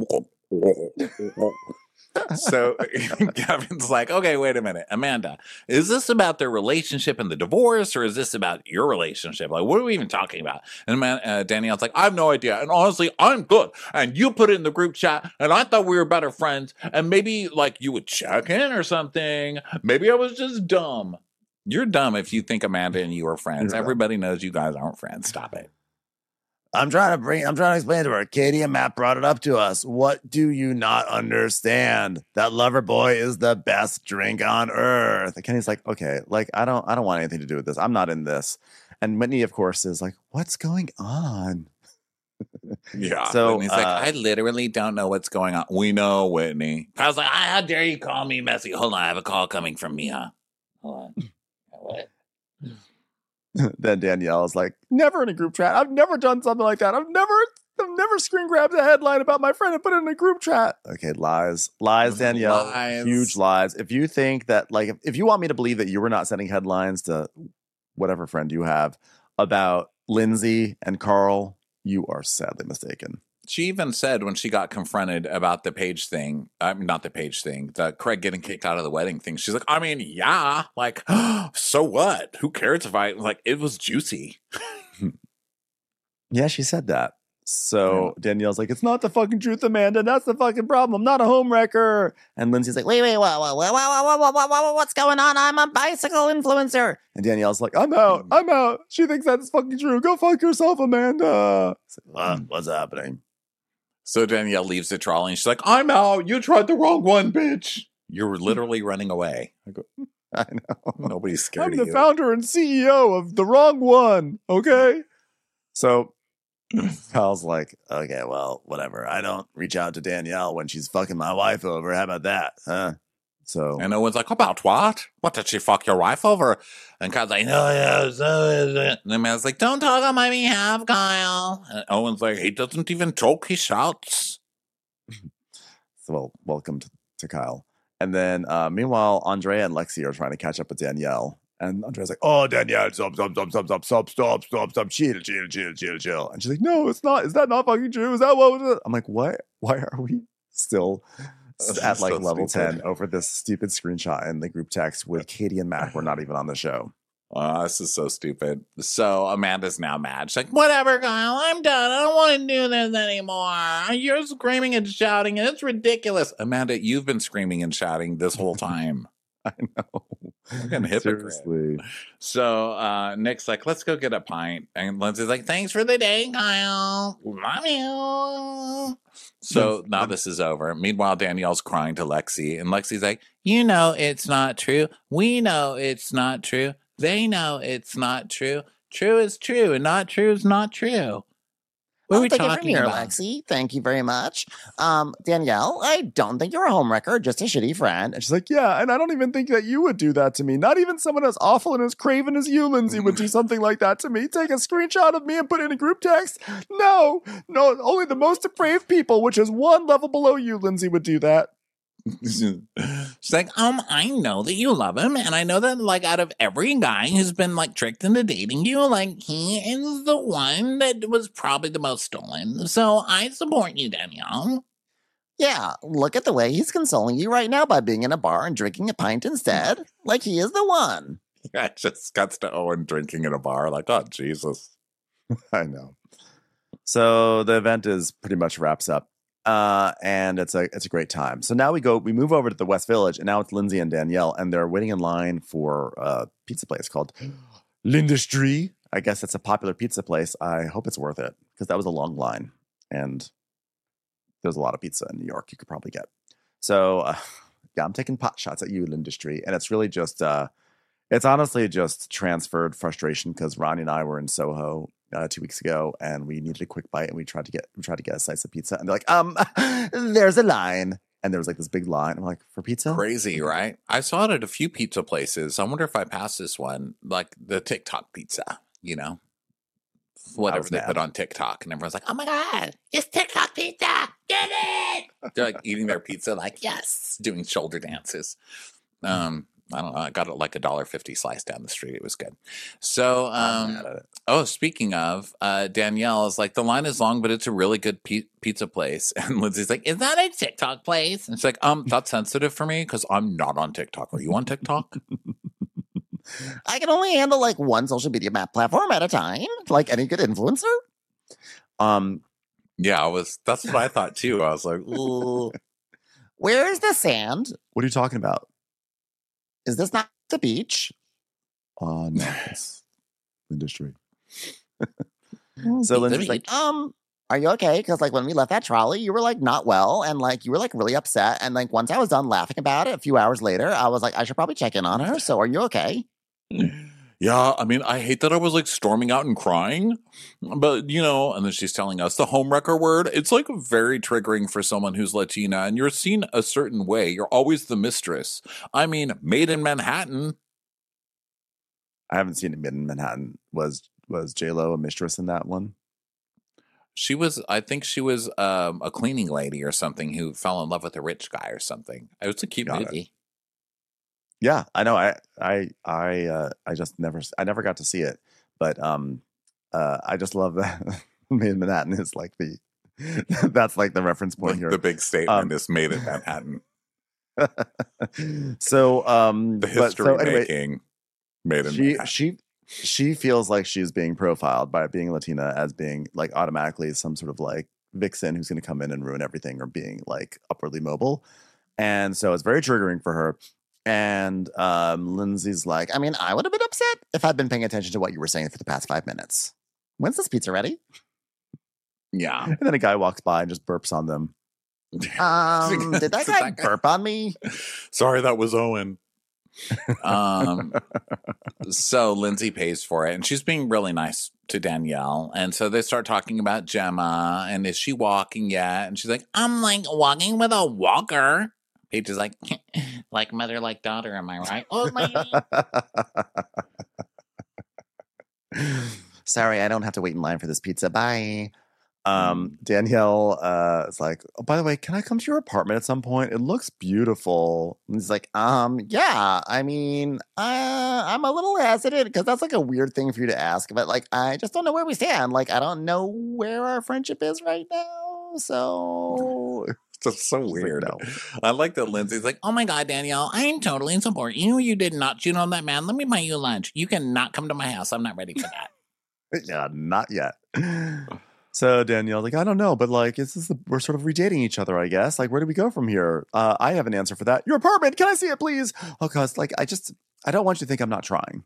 So Gavin's like, okay, wait a minute. Amanda, is this about their relationship and the divorce, or is this about your relationship? Like, what are we even talking about? And Danielle's like, I have no idea. And honestly, I'm good. And you put it in the group chat, and I thought we were better friends. And maybe, like, you would check in or something. Maybe I was just dumb. You're dumb if you think Amanda and you are friends. Everybody knows you guys aren't friends. Stop it. I'm trying to explain to her. Katie and Matt brought it up to us. What do you not understand? That Loverboy is the best drink on earth. And Kenny's like, okay, like I don't want anything to do with this. I'm not in this. And Whitney, of course, is like, what's going on? Yeah. So Whitney's like, I literally don't know what's going on. We know, Whitney. I was like, how dare you call me messy? Hold on, I have a call coming from Mia. Hold on. What? Then Danielle is like, never in a group chat. I've never done something like that. I've never screen grabbed a headline about my friend and put it in a group chat. Okay, lies, Danielle. Lies. Huge lies. If you think that, like, if you want me to believe that you were not sending headlines to whatever friend you have about Lindsay and Carl, you are sadly mistaken. She even said when she got confronted about the Paige thing, not the Paige thing, the Craig getting kicked out of the wedding thing. She's like, I mean, yeah, like, so what? Who cares if it was juicy. Yeah, she said that. So Danielle's like, it's not the fucking truth, Amanda. That's the fucking problem. I'm not a homewrecker. And Lindsay's like, Wait, what's going on? I'm a bicycle influencer. and Danielle's like, I'm out. I'm out. She thinks that's fucking true. Go fuck yourself, Amanda. It's like, what's happening? So Danielle leaves the trolley and she's like, I'm out. You tried the wrong one, bitch. You're literally running away. I go, I know. nobody's scared I'm of the you. founder and CEO of the wrong one. Okay. So Kyle's like, okay, well, whatever. I don't reach out to Danielle when she's fucking my wife over. How about that? Huh? So And Owen's like, about what? What, did she fuck your wife over? And Kyle's like, no, yeah, so is it. And the man's like, don't talk on my behalf, Kyle. And Owen's like, he doesn't even joke, he shouts. well, welcome to Kyle. And then meanwhile, Andrea and Lexi are trying to catch up with Danielle. And Andrea's like, oh, Danielle, stop, chill. And she's like, no, it's not. Is that not fucking true? Is that what was it? I'm like, what? Why are we still at like so level stupid. 10 over this stupid screenshot in the group text with Katie and Mac? We're not even on the show. This is so stupid. So Amanda's now mad. She's like, whatever, Kyle, I'm done. I don't want to do this anymore. You're screaming and shouting, and it's ridiculous. Amanda, you've been screaming and shouting this whole time. I know. Fucking hypocrite. Seriously. So Nick's like, let's go get a pint. And Lindsay's like, thanks for the day, Kyle. Love you. So now this is over. Meanwhile, Danielle's crying to Lexi. And Lexi's like, you know it's not true. We know it's not true. They know it's not true. True is true, and not true is not true. What are we Take it from talking here, about? Lexi. Thank you very much. Danielle, I don't think you're a homewrecker, just a shitty friend. And she's like, yeah, and I don't even think that you would do that to me. Not even someone as awful and as craven as you, Lindsay, would do something like that to me. Take a screenshot of me and put it in a group text. No, only the most depraved people, which is one level below you, Lindsay, would do that. She's like, I know that you love him, and I know that, like, out of every guy who's been, like, tricked into dating you, like, he is the one that was probably the most stolen. So I support you, Danielle. Yeah, look at the way he's consoling you right now by being in a bar and drinking a pint instead. Like he is the one. I just cuts to Owen drinking in a bar, like, oh, Jesus. I know. So the event is pretty much wraps up. And it's a great time. So now we move over to the West Village, and now it's Lindsay and Danielle, and they're waiting in line for a pizza place called L'Industrie. I guess it's a popular pizza place. I hope it's worth it, because that was a long line, and there's a lot of pizza in New York you could probably get. So yeah, I'm taking pot shots at you, L'Industrie, and it's really just it's honestly just transferred frustration, because Ronnie and I were in Soho 2 weeks ago, and we needed a quick bite, and we tried to get a slice of pizza, and they're like, there's a line, and there was like this big line. I'm like, for pizza? Crazy, right? I saw it at a few pizza places. I wonder if I passed this one, like the TikTok pizza, you know? Whatever they put on TikTok, and everyone's like, oh my God, it's TikTok pizza, get it! They're like eating their pizza, like, yes, doing shoulder dances. I don't know. I got it like $1.50 slice down the street. It was good. So, speaking of, Danielle is like, the line is long, but it's a really good pizza place. And Lindsay's like, is that a TikTok place? And it's like, that's sensitive for me because I'm not on TikTok. Are you on TikTok? I can only handle like one social media platform at a time, like any good influencer. Yeah, that's what I thought too. I was like, ooh. Where's the sand? What are you talking about? Is this not the beach? Oh, no, it's L'Industrie. So Lindsay's like, are you okay? Because like when we left that trolley, you were like not well, and like you were like really upset. And like once I was done laughing about it, a few hours later, I was like, I should probably check in on her. So are you okay? Yeah, I mean, I hate that I was like storming out and crying, but you know, and then she's telling us the homewrecker word. It's like very triggering for someone who's Latina and you're seen a certain way. You're always the mistress. I mean, Made in Manhattan. I haven't seen it. Made in Manhattan. Was J-Lo a mistress in that one? I think she was a cleaning lady or something who fell in love with a rich guy or something. It was a cute movie. Yeah, I know. I just never got to see it, but I just love that Made in Manhattan is like that's like the reference point here. The big statement is Made in Manhattan. So the history anyway, making Made in Manhattan. she feels like she's being profiled by being Latina as being like automatically some sort of like vixen who's going to come in and ruin everything or being like upwardly mobile. And so it's very triggering for her. And Lindsay's like, I mean, I would have been upset if I'd been paying attention to what you were saying for the past 5 minutes. When's this pizza ready? Yeah. and then a guy walks by and just burps on them. Did that guy burp on me? Sorry, that was Owen. So Lindsay pays for it, and she's being really nice to Danielle. And so they start talking about Gemma, and is she walking yet? And she's like, I'm like walking with a walker. Paige is like mother, like daughter. Am I right? Oh my. Sorry, I don't have to wait in line for this pizza. Bye. Danielle is like, oh, by the way, can I come to your apartment at some point? It looks beautiful. And he's like, yeah, I mean, I'm a little hesitant because that's like a weird thing for you to ask, but like, I just don't know where we stand. Like, I don't know where our friendship is right now. So That's so weird. no. I like that Lindsay's like, oh my God, Danielle, I totally support you. You did not cheat on that man. Let me buy you lunch. You cannot come to my house. I'm not ready for that. Yeah, not yet. So Danielle's like, I don't know, but like, we're sort of redating each other, I guess. Like, where do we go from here? I have an answer for that. Your apartment. Can I see it, please? Oh, cause like, I don't want you to think I'm not trying.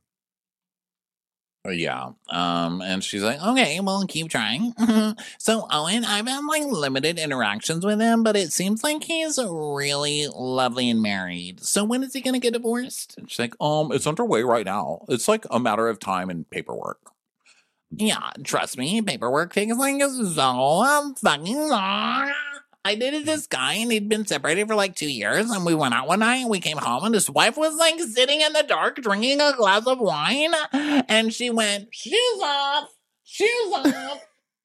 Yeah. And she's like, okay, well, keep trying. So Owen, I've had like limited interactions with him, but it seems like he's really lovely and married. So when is he going to get divorced? And she's like, it's underway right now. It's like a matter of time and paperwork. Yeah, trust me, paperwork takes like so fucking long. I dated this guy and he'd been separated for like 2 years, and we went out one night and we came home and his wife was like sitting in the dark drinking a glass of wine, and she went, shoes off. I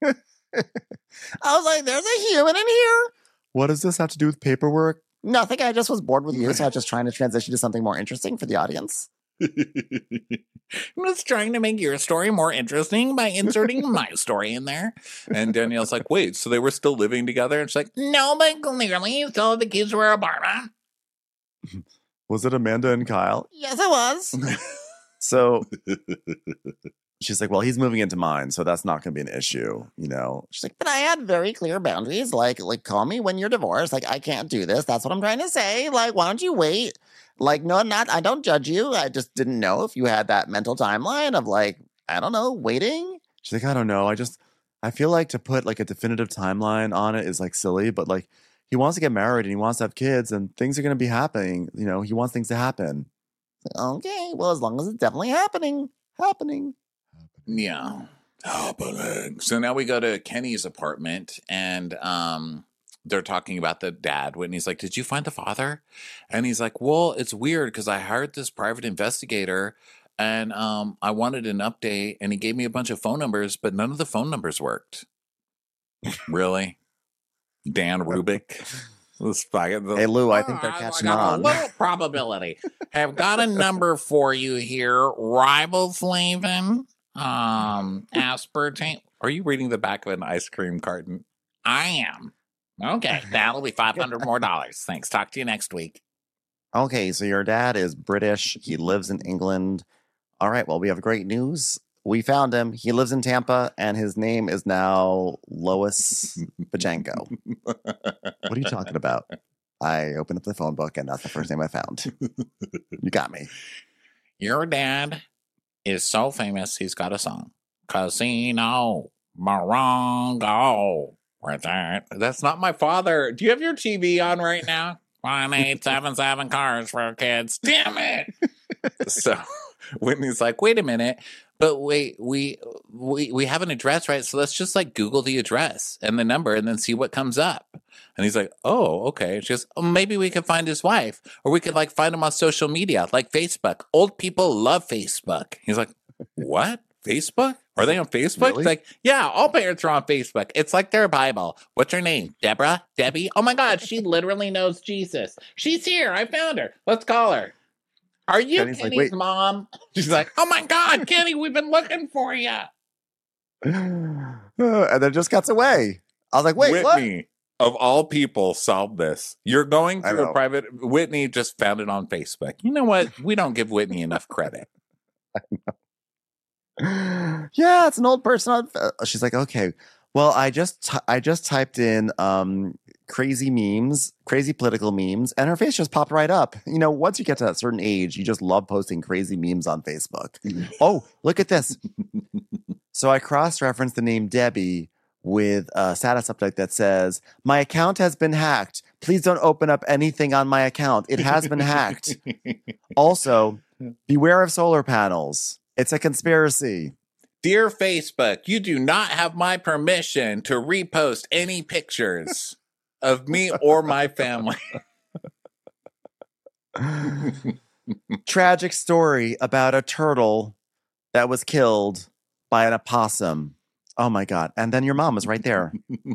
was like, there's a human in here. What does this have to do with paperwork? Nothing. I just was bored with you, so I was just trying to transition to something more interesting for the audience. I'm just trying to make your story more interesting by inserting my story in there. And Danielle's like, wait, so they were still living together? And she's like, no, but clearly you still have the keys to her apartment. Was it Amanda and Kyle? Yes, it was. So she's like, well, he's moving into mine, so that's not going to be an issue, you know? She's like, but I had very clear boundaries. Like, call me when you're divorced. Like, I can't do this. That's what I'm trying to say. Like, why don't you wait? Like, no, I don't judge you. I just didn't know if you had that mental timeline of like, I don't know, waiting. She's like, I don't know. I feel like to put like a definitive timeline on it is like silly, but like he wants to get married and he wants to have kids and things are going to be happening. You know, he wants things to happen. Okay, well, as long as it's definitely happening. Yeah. Happening. So now we go to Kenny's apartment, and they're talking about the dad. Whitney's like, did you find the father? And he's like, well, it's weird because I hired this private investigator and I wanted an update, and he gave me a bunch of phone numbers, but none of the phone numbers worked. Really? Dan Rubik? Hey, Lou, I think they're catching on. A little probability. Have got a number for you here. Riboflavin, aspartame. Are you reading the back of an ice cream carton? I am. Okay, that'll be $500 more. Thanks. Talk to you next week. Okay, so your dad is British. He lives in England. All right, well, we have great news. We found him. He lives in Tampa, and his name is now Lois Bajanko. What are you talking about? I opened up the phone book, and that's the first name I found. You got me. Your dad is so famous, he's got a song. Casino, Morongo. Where's that? That's not my father. Do you have your TV on right now? 1877 cars for kids. Damn it. So Whitney's like, wait a minute. But wait, we have an address, right? So let's just like Google the address and the number and then see what comes up. And he's like, oh, okay. She goes, oh, maybe we could find his wife, or we could like find him on social media, like Facebook. Old people love Facebook. He's like, what? Facebook? Are they on Facebook? Really? He's like, yeah, all parents are on Facebook. It's like their Bible. What's her name? Deborah? Debbie? Oh my God, she literally knows Jesus. She's here. I found her. Let's call her. Are you Kenny's Kenny's like, wait. mom? She's like, oh my God, Kenny, we've been looking for you. And then it just cuts away. I was like, wait, what? Whitney, of all people, solved this. You're going I through a know. private. Whitney just found it on Facebook. You know what? We don't give Whitney enough credit. Yeah, it's an old person. She's like, okay, well, I just typed in crazy memes, crazy political memes, and her face just popped right up. You know, once you get to that certain age, you just love posting crazy memes on Facebook. Oh, look at this. So I cross-referenced the name Debbie with a status update that says, my account has been hacked. Please don't open up anything on my account. It has been hacked. Also, beware of solar panels. It's a conspiracy. Dear Facebook, you do not have my permission to repost any pictures of me or my family. Tragic story about a turtle that was killed by an opossum. Oh my God. And then your mom was right there.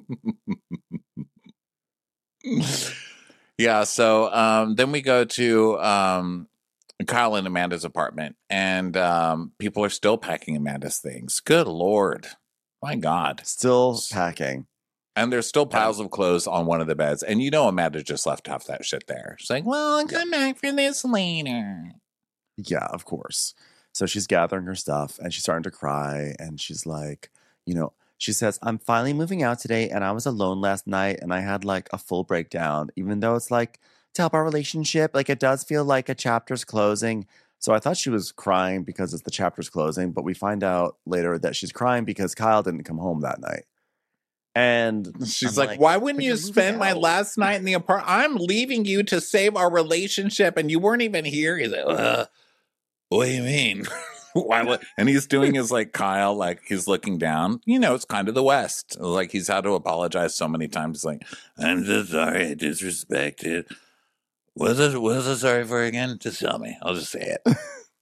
Yeah, so then we go to Kyle and Amanda's apartment, and people are still packing Amanda's things. Good Lord. My God. Still packing. And there's still piles of clothes on one of the beds. And you know Amanda just left half that shit there. She's like, well, I'll come back for this later. Yeah, of course. So she's gathering her stuff and she's starting to cry. And she's like, you know, she says, I'm finally moving out today and I was alone last night and I had like a full breakdown, even though it's like to help our relationship. Like it does feel like a chapter's closing. So I thought she was crying because it's the chapter's closing, but we find out later that she's crying because Kyle didn't come home that night. And she's like, why wouldn't you spend my last night in the apartment? I'm leaving you to save our relationship and you weren't even here. He's like, what do you mean? Why? And he's doing his like Kyle, like he's looking down. You know, it's kind of the West. Like he's had to apologize so many times. He's like, I'm so sorry, I disrespected. What was I sorry for again? Just tell me. I'll just say it.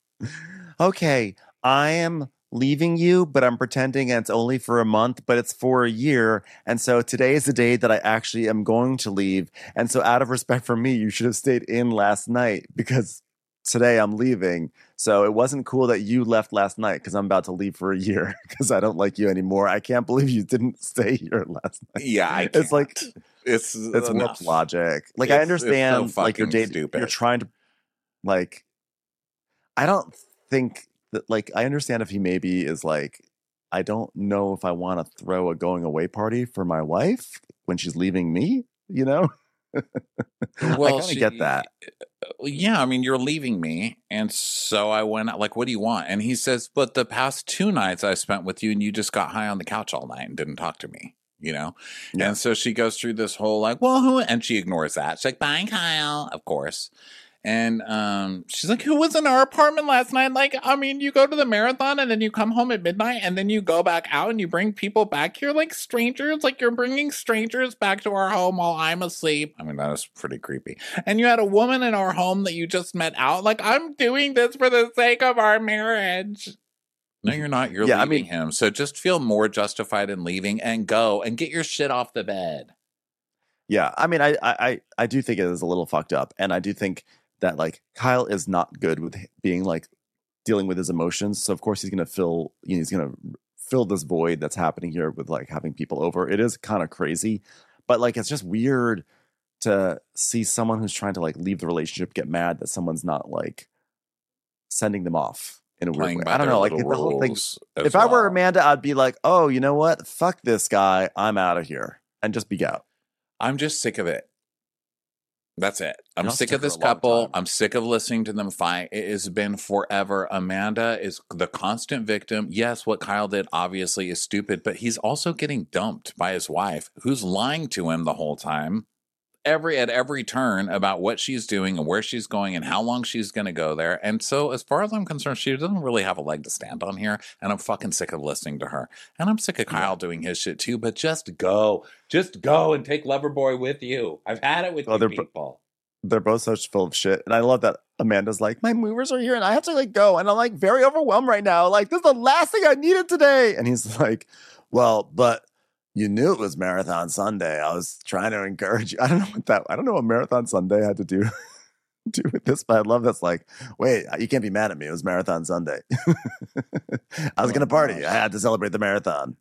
Okay, I am leaving you, but I'm pretending it's only for a month, but it's for a year. And so today is the day that I actually am going to leave. And so out of respect for me, you should have stayed in last night because today I'm leaving. So it wasn't cool that you left last night because I'm about to leave for a year because I don't like you anymore. I can't believe you didn't stay here last night. Yeah, I can't. It's like it's warped logic. Like I understand, so like you're stupid. You're trying to, like, I don't think that, like, I understand if he maybe is like, I don't know if I want to throw a going away party for my wife when she's leaving me. You know, well, I kind of get that. Yeah, I mean, you're leaving me. And so I went out, like, what do you want? And he says, but the past 2 nights I spent with you and you just got high on the couch all night and didn't talk to me, you know? Yeah. And so she goes through this whole like, well, who? And she ignores that. She's like, bye, Kyle, of course. And she's like, who was in our apartment last night? Like, I mean, you go to the marathon and then you come home at midnight and then you go back out and you bring people back here like strangers. Like you're bringing strangers back to our home while I'm asleep. I mean, that was pretty creepy. And you had a woman in our home that you just met out. Like, I'm doing this for the sake of our marriage. No, you're not. You're leaving him. So just feel more justified in leaving and go and get your shit off the bed. Yeah. I mean, I do think it is a little fucked up. And I do think that like Kyle is not good with being like dealing with his emotions. So of course he's going to fill this void that's happening here with like having people over. It is kind of crazy, but like, it's just weird to see someone who's trying to like leave the relationship get mad that someone's not like sending them off in a weird way. I don't know. Like the whole thing, if I were Amanda, I'd be like, oh, you know what? Fuck this guy. I'm out of here and just be out. I'm just sick of it. That's it. I'm sick of this couple. I'm sick of listening to them fight. It has been forever. Amanda is the constant victim. Yes, what Kyle did obviously is stupid, but he's also getting dumped by his wife, who's lying to him the whole time, at every turn about what she's doing and where she's going and how long she's going to go there. And so as far as I'm concerned, she doesn't really have a leg to stand on here. And I'm fucking sick of listening to her. And I'm sick of Kyle doing his shit too, but just go and take Loverboy with you. I've had it with you people. They're both such full of shit. And I love that Amanda's like, my movers are here and I have to like go. And I'm like very overwhelmed right now. Like, this is the last thing I needed today. And he's like, well, but you knew it was Marathon Sunday. I was trying to encourage you. I don't know what Marathon Sunday had to do with this, but I love that's like, wait, you can't be mad at me. It was Marathon Sunday. I was going to party. I had to celebrate the marathon.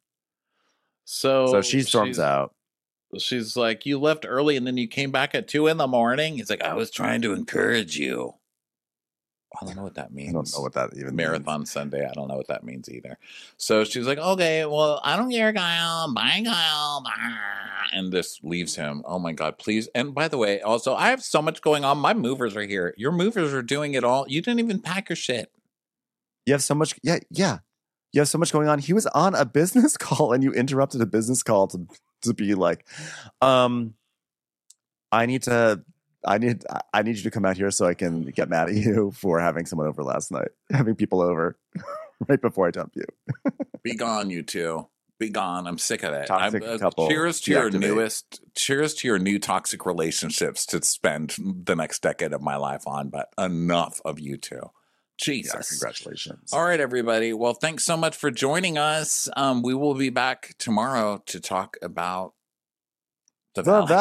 So she storms out. She's like, you left early and then you came back at 2 a.m. He's like, I was trying to encourage you. I don't know what that means. I don't know what that even Marathon Sunday. I don't know what that means either. So she's like, okay, well, I don't care, Kyle. Bye, Kyle. Bye. And this leaves him. Oh my God, please. And by the way, also, I have so much going on. My movers are here. Your movers are doing it all. You didn't even pack your shit. You have so much. Yeah. You have so much going on. He was on a business call and you interrupted a business call to be like, I need you to come out here so I can get mad at you for having someone over last night, having people over right before I dump you. Be gone, you two. Be gone. I'm sick of it. Toxic couple. Cheers to your Deactivate. cheers to your new toxic relationships to spend the next decade of my life on, but enough of you two. Jesus. Yeah, congratulations. All right, everybody. Well, thanks so much for joining us. We will be back tomorrow to talk about the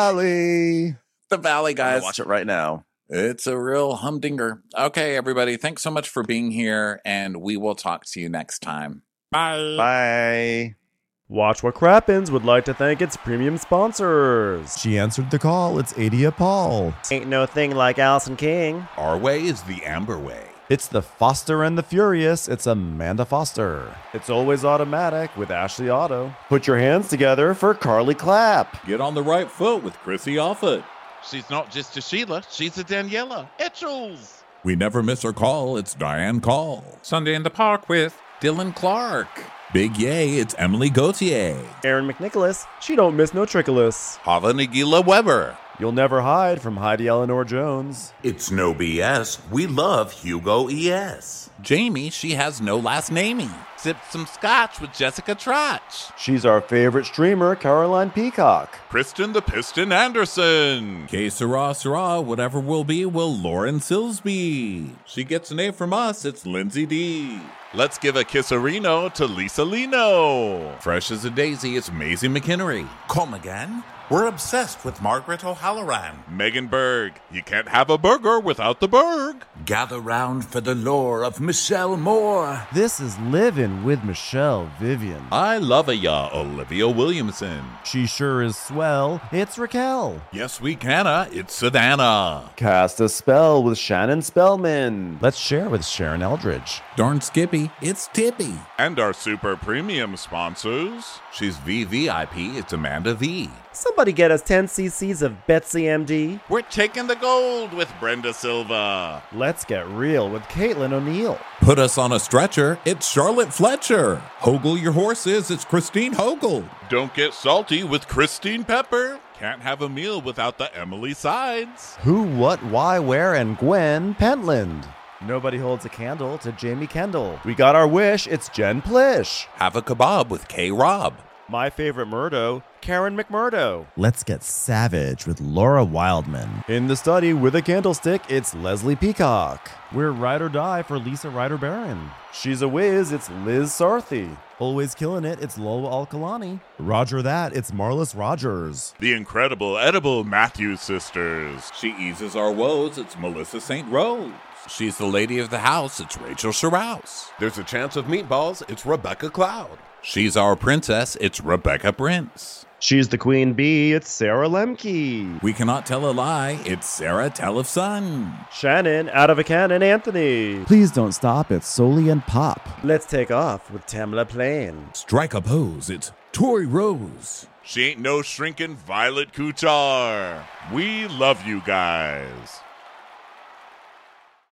Valley. The Valley, I'm gonna guys. watch it right now. It's a real humdinger. Okay, everybody. Thanks so much for being here, and we will talk to you next time. Bye. Bye. Watch What Crappens would like to thank its premium sponsors. She answered the call. It's Adia Paul. Ain't no thing like Allison King. Our way is the Amber way. It's the Foster and the Furious. It's Amanda Foster. It's always automatic with Ashley Auto. Put your hands together for Carly Clapp. Get on the right foot with Chrissy Offit. She's not just a Sheila, she's a Daniela Etchells. We never miss her call. It's Diane Call. Sunday in the Park with Dylan Clark. Big yay, it's Emily Gauthier. Aaron McNicholas. She don't miss no trickolas. Hava Nagila Weber. You'll never hide from Heidi Eleanor Jones. It's no BS. We love Hugo ES. Jamie, she has no last namey. Sipped some scotch with Jessica Trotch. She's our favorite streamer, Caroline Peacock. Kristen the Piston Anderson. Que sera, whatever will be, will Lauren Silsby. She gets an A from us, it's Lindsay D. Let's give a kisserino to Lisa Lino. Fresh as a daisy, it's Maisie McKinnery. Come again? We're obsessed with Margaret O'Halloran. Megan Berg. You can't have a burger without the Berg. Gather round for the lore of Michelle Moore. This is Living with Michelle Vivian. I love ya, Olivia Williamson. She sure is swell. It's Raquel. Yes, we canna, it's Savannah. Cast a spell with Shannon Spellman. Let's share with Sharon Eldridge. Darn Skippy, it's Tippy. And our super premium sponsors. She's VVIP, it's Amanda V. Somebody get us 10 cc's of Betsy MD. We're taking the gold with Brenda Silva. Let's get real with Caitlin O'Neill. Put us on a stretcher, it's Charlotte Fletcher. Hogel your horses, it's Christine Hogel. Don't get salty with Christine Pepper. Can't have a meal without the Emily Sides. Who, what, why, where, and Gwen Pentland. Nobody holds a candle to Jamie Kendall. We got our wish, it's Jen Plish. Have a kebab with K. Rob. My favorite Murdo, Karen McMurdo. Let's get savage with Laura Wildman. In the study with a candlestick, it's Leslie Peacock. We're ride or die for Lisa Ryder Barron. She's a whiz, it's Liz Sarthy. Always killing it, it's Lola Alkalani. Roger that, it's Marlis Rogers. The incredible edible Matthews sisters. She eases our woes, it's Melissa St. Rose. She's the lady of the house. It's Rachel Sherrouse. There's a chance of meatballs, it's Rebecca Cloud. She's our princess. It's Rebecca Prince. She's the queen bee, it's Sarah Lemke. We cannot tell a lie. It's Sarah Telefson. Shannon, out of a cannon, Anthony. Please don't stop, it's Soli and Pop. Let's take off with Tamla Plain. Strike a pose, it's Tori Rose. She ain't no shrinking Violet Kuchar. We love you guys.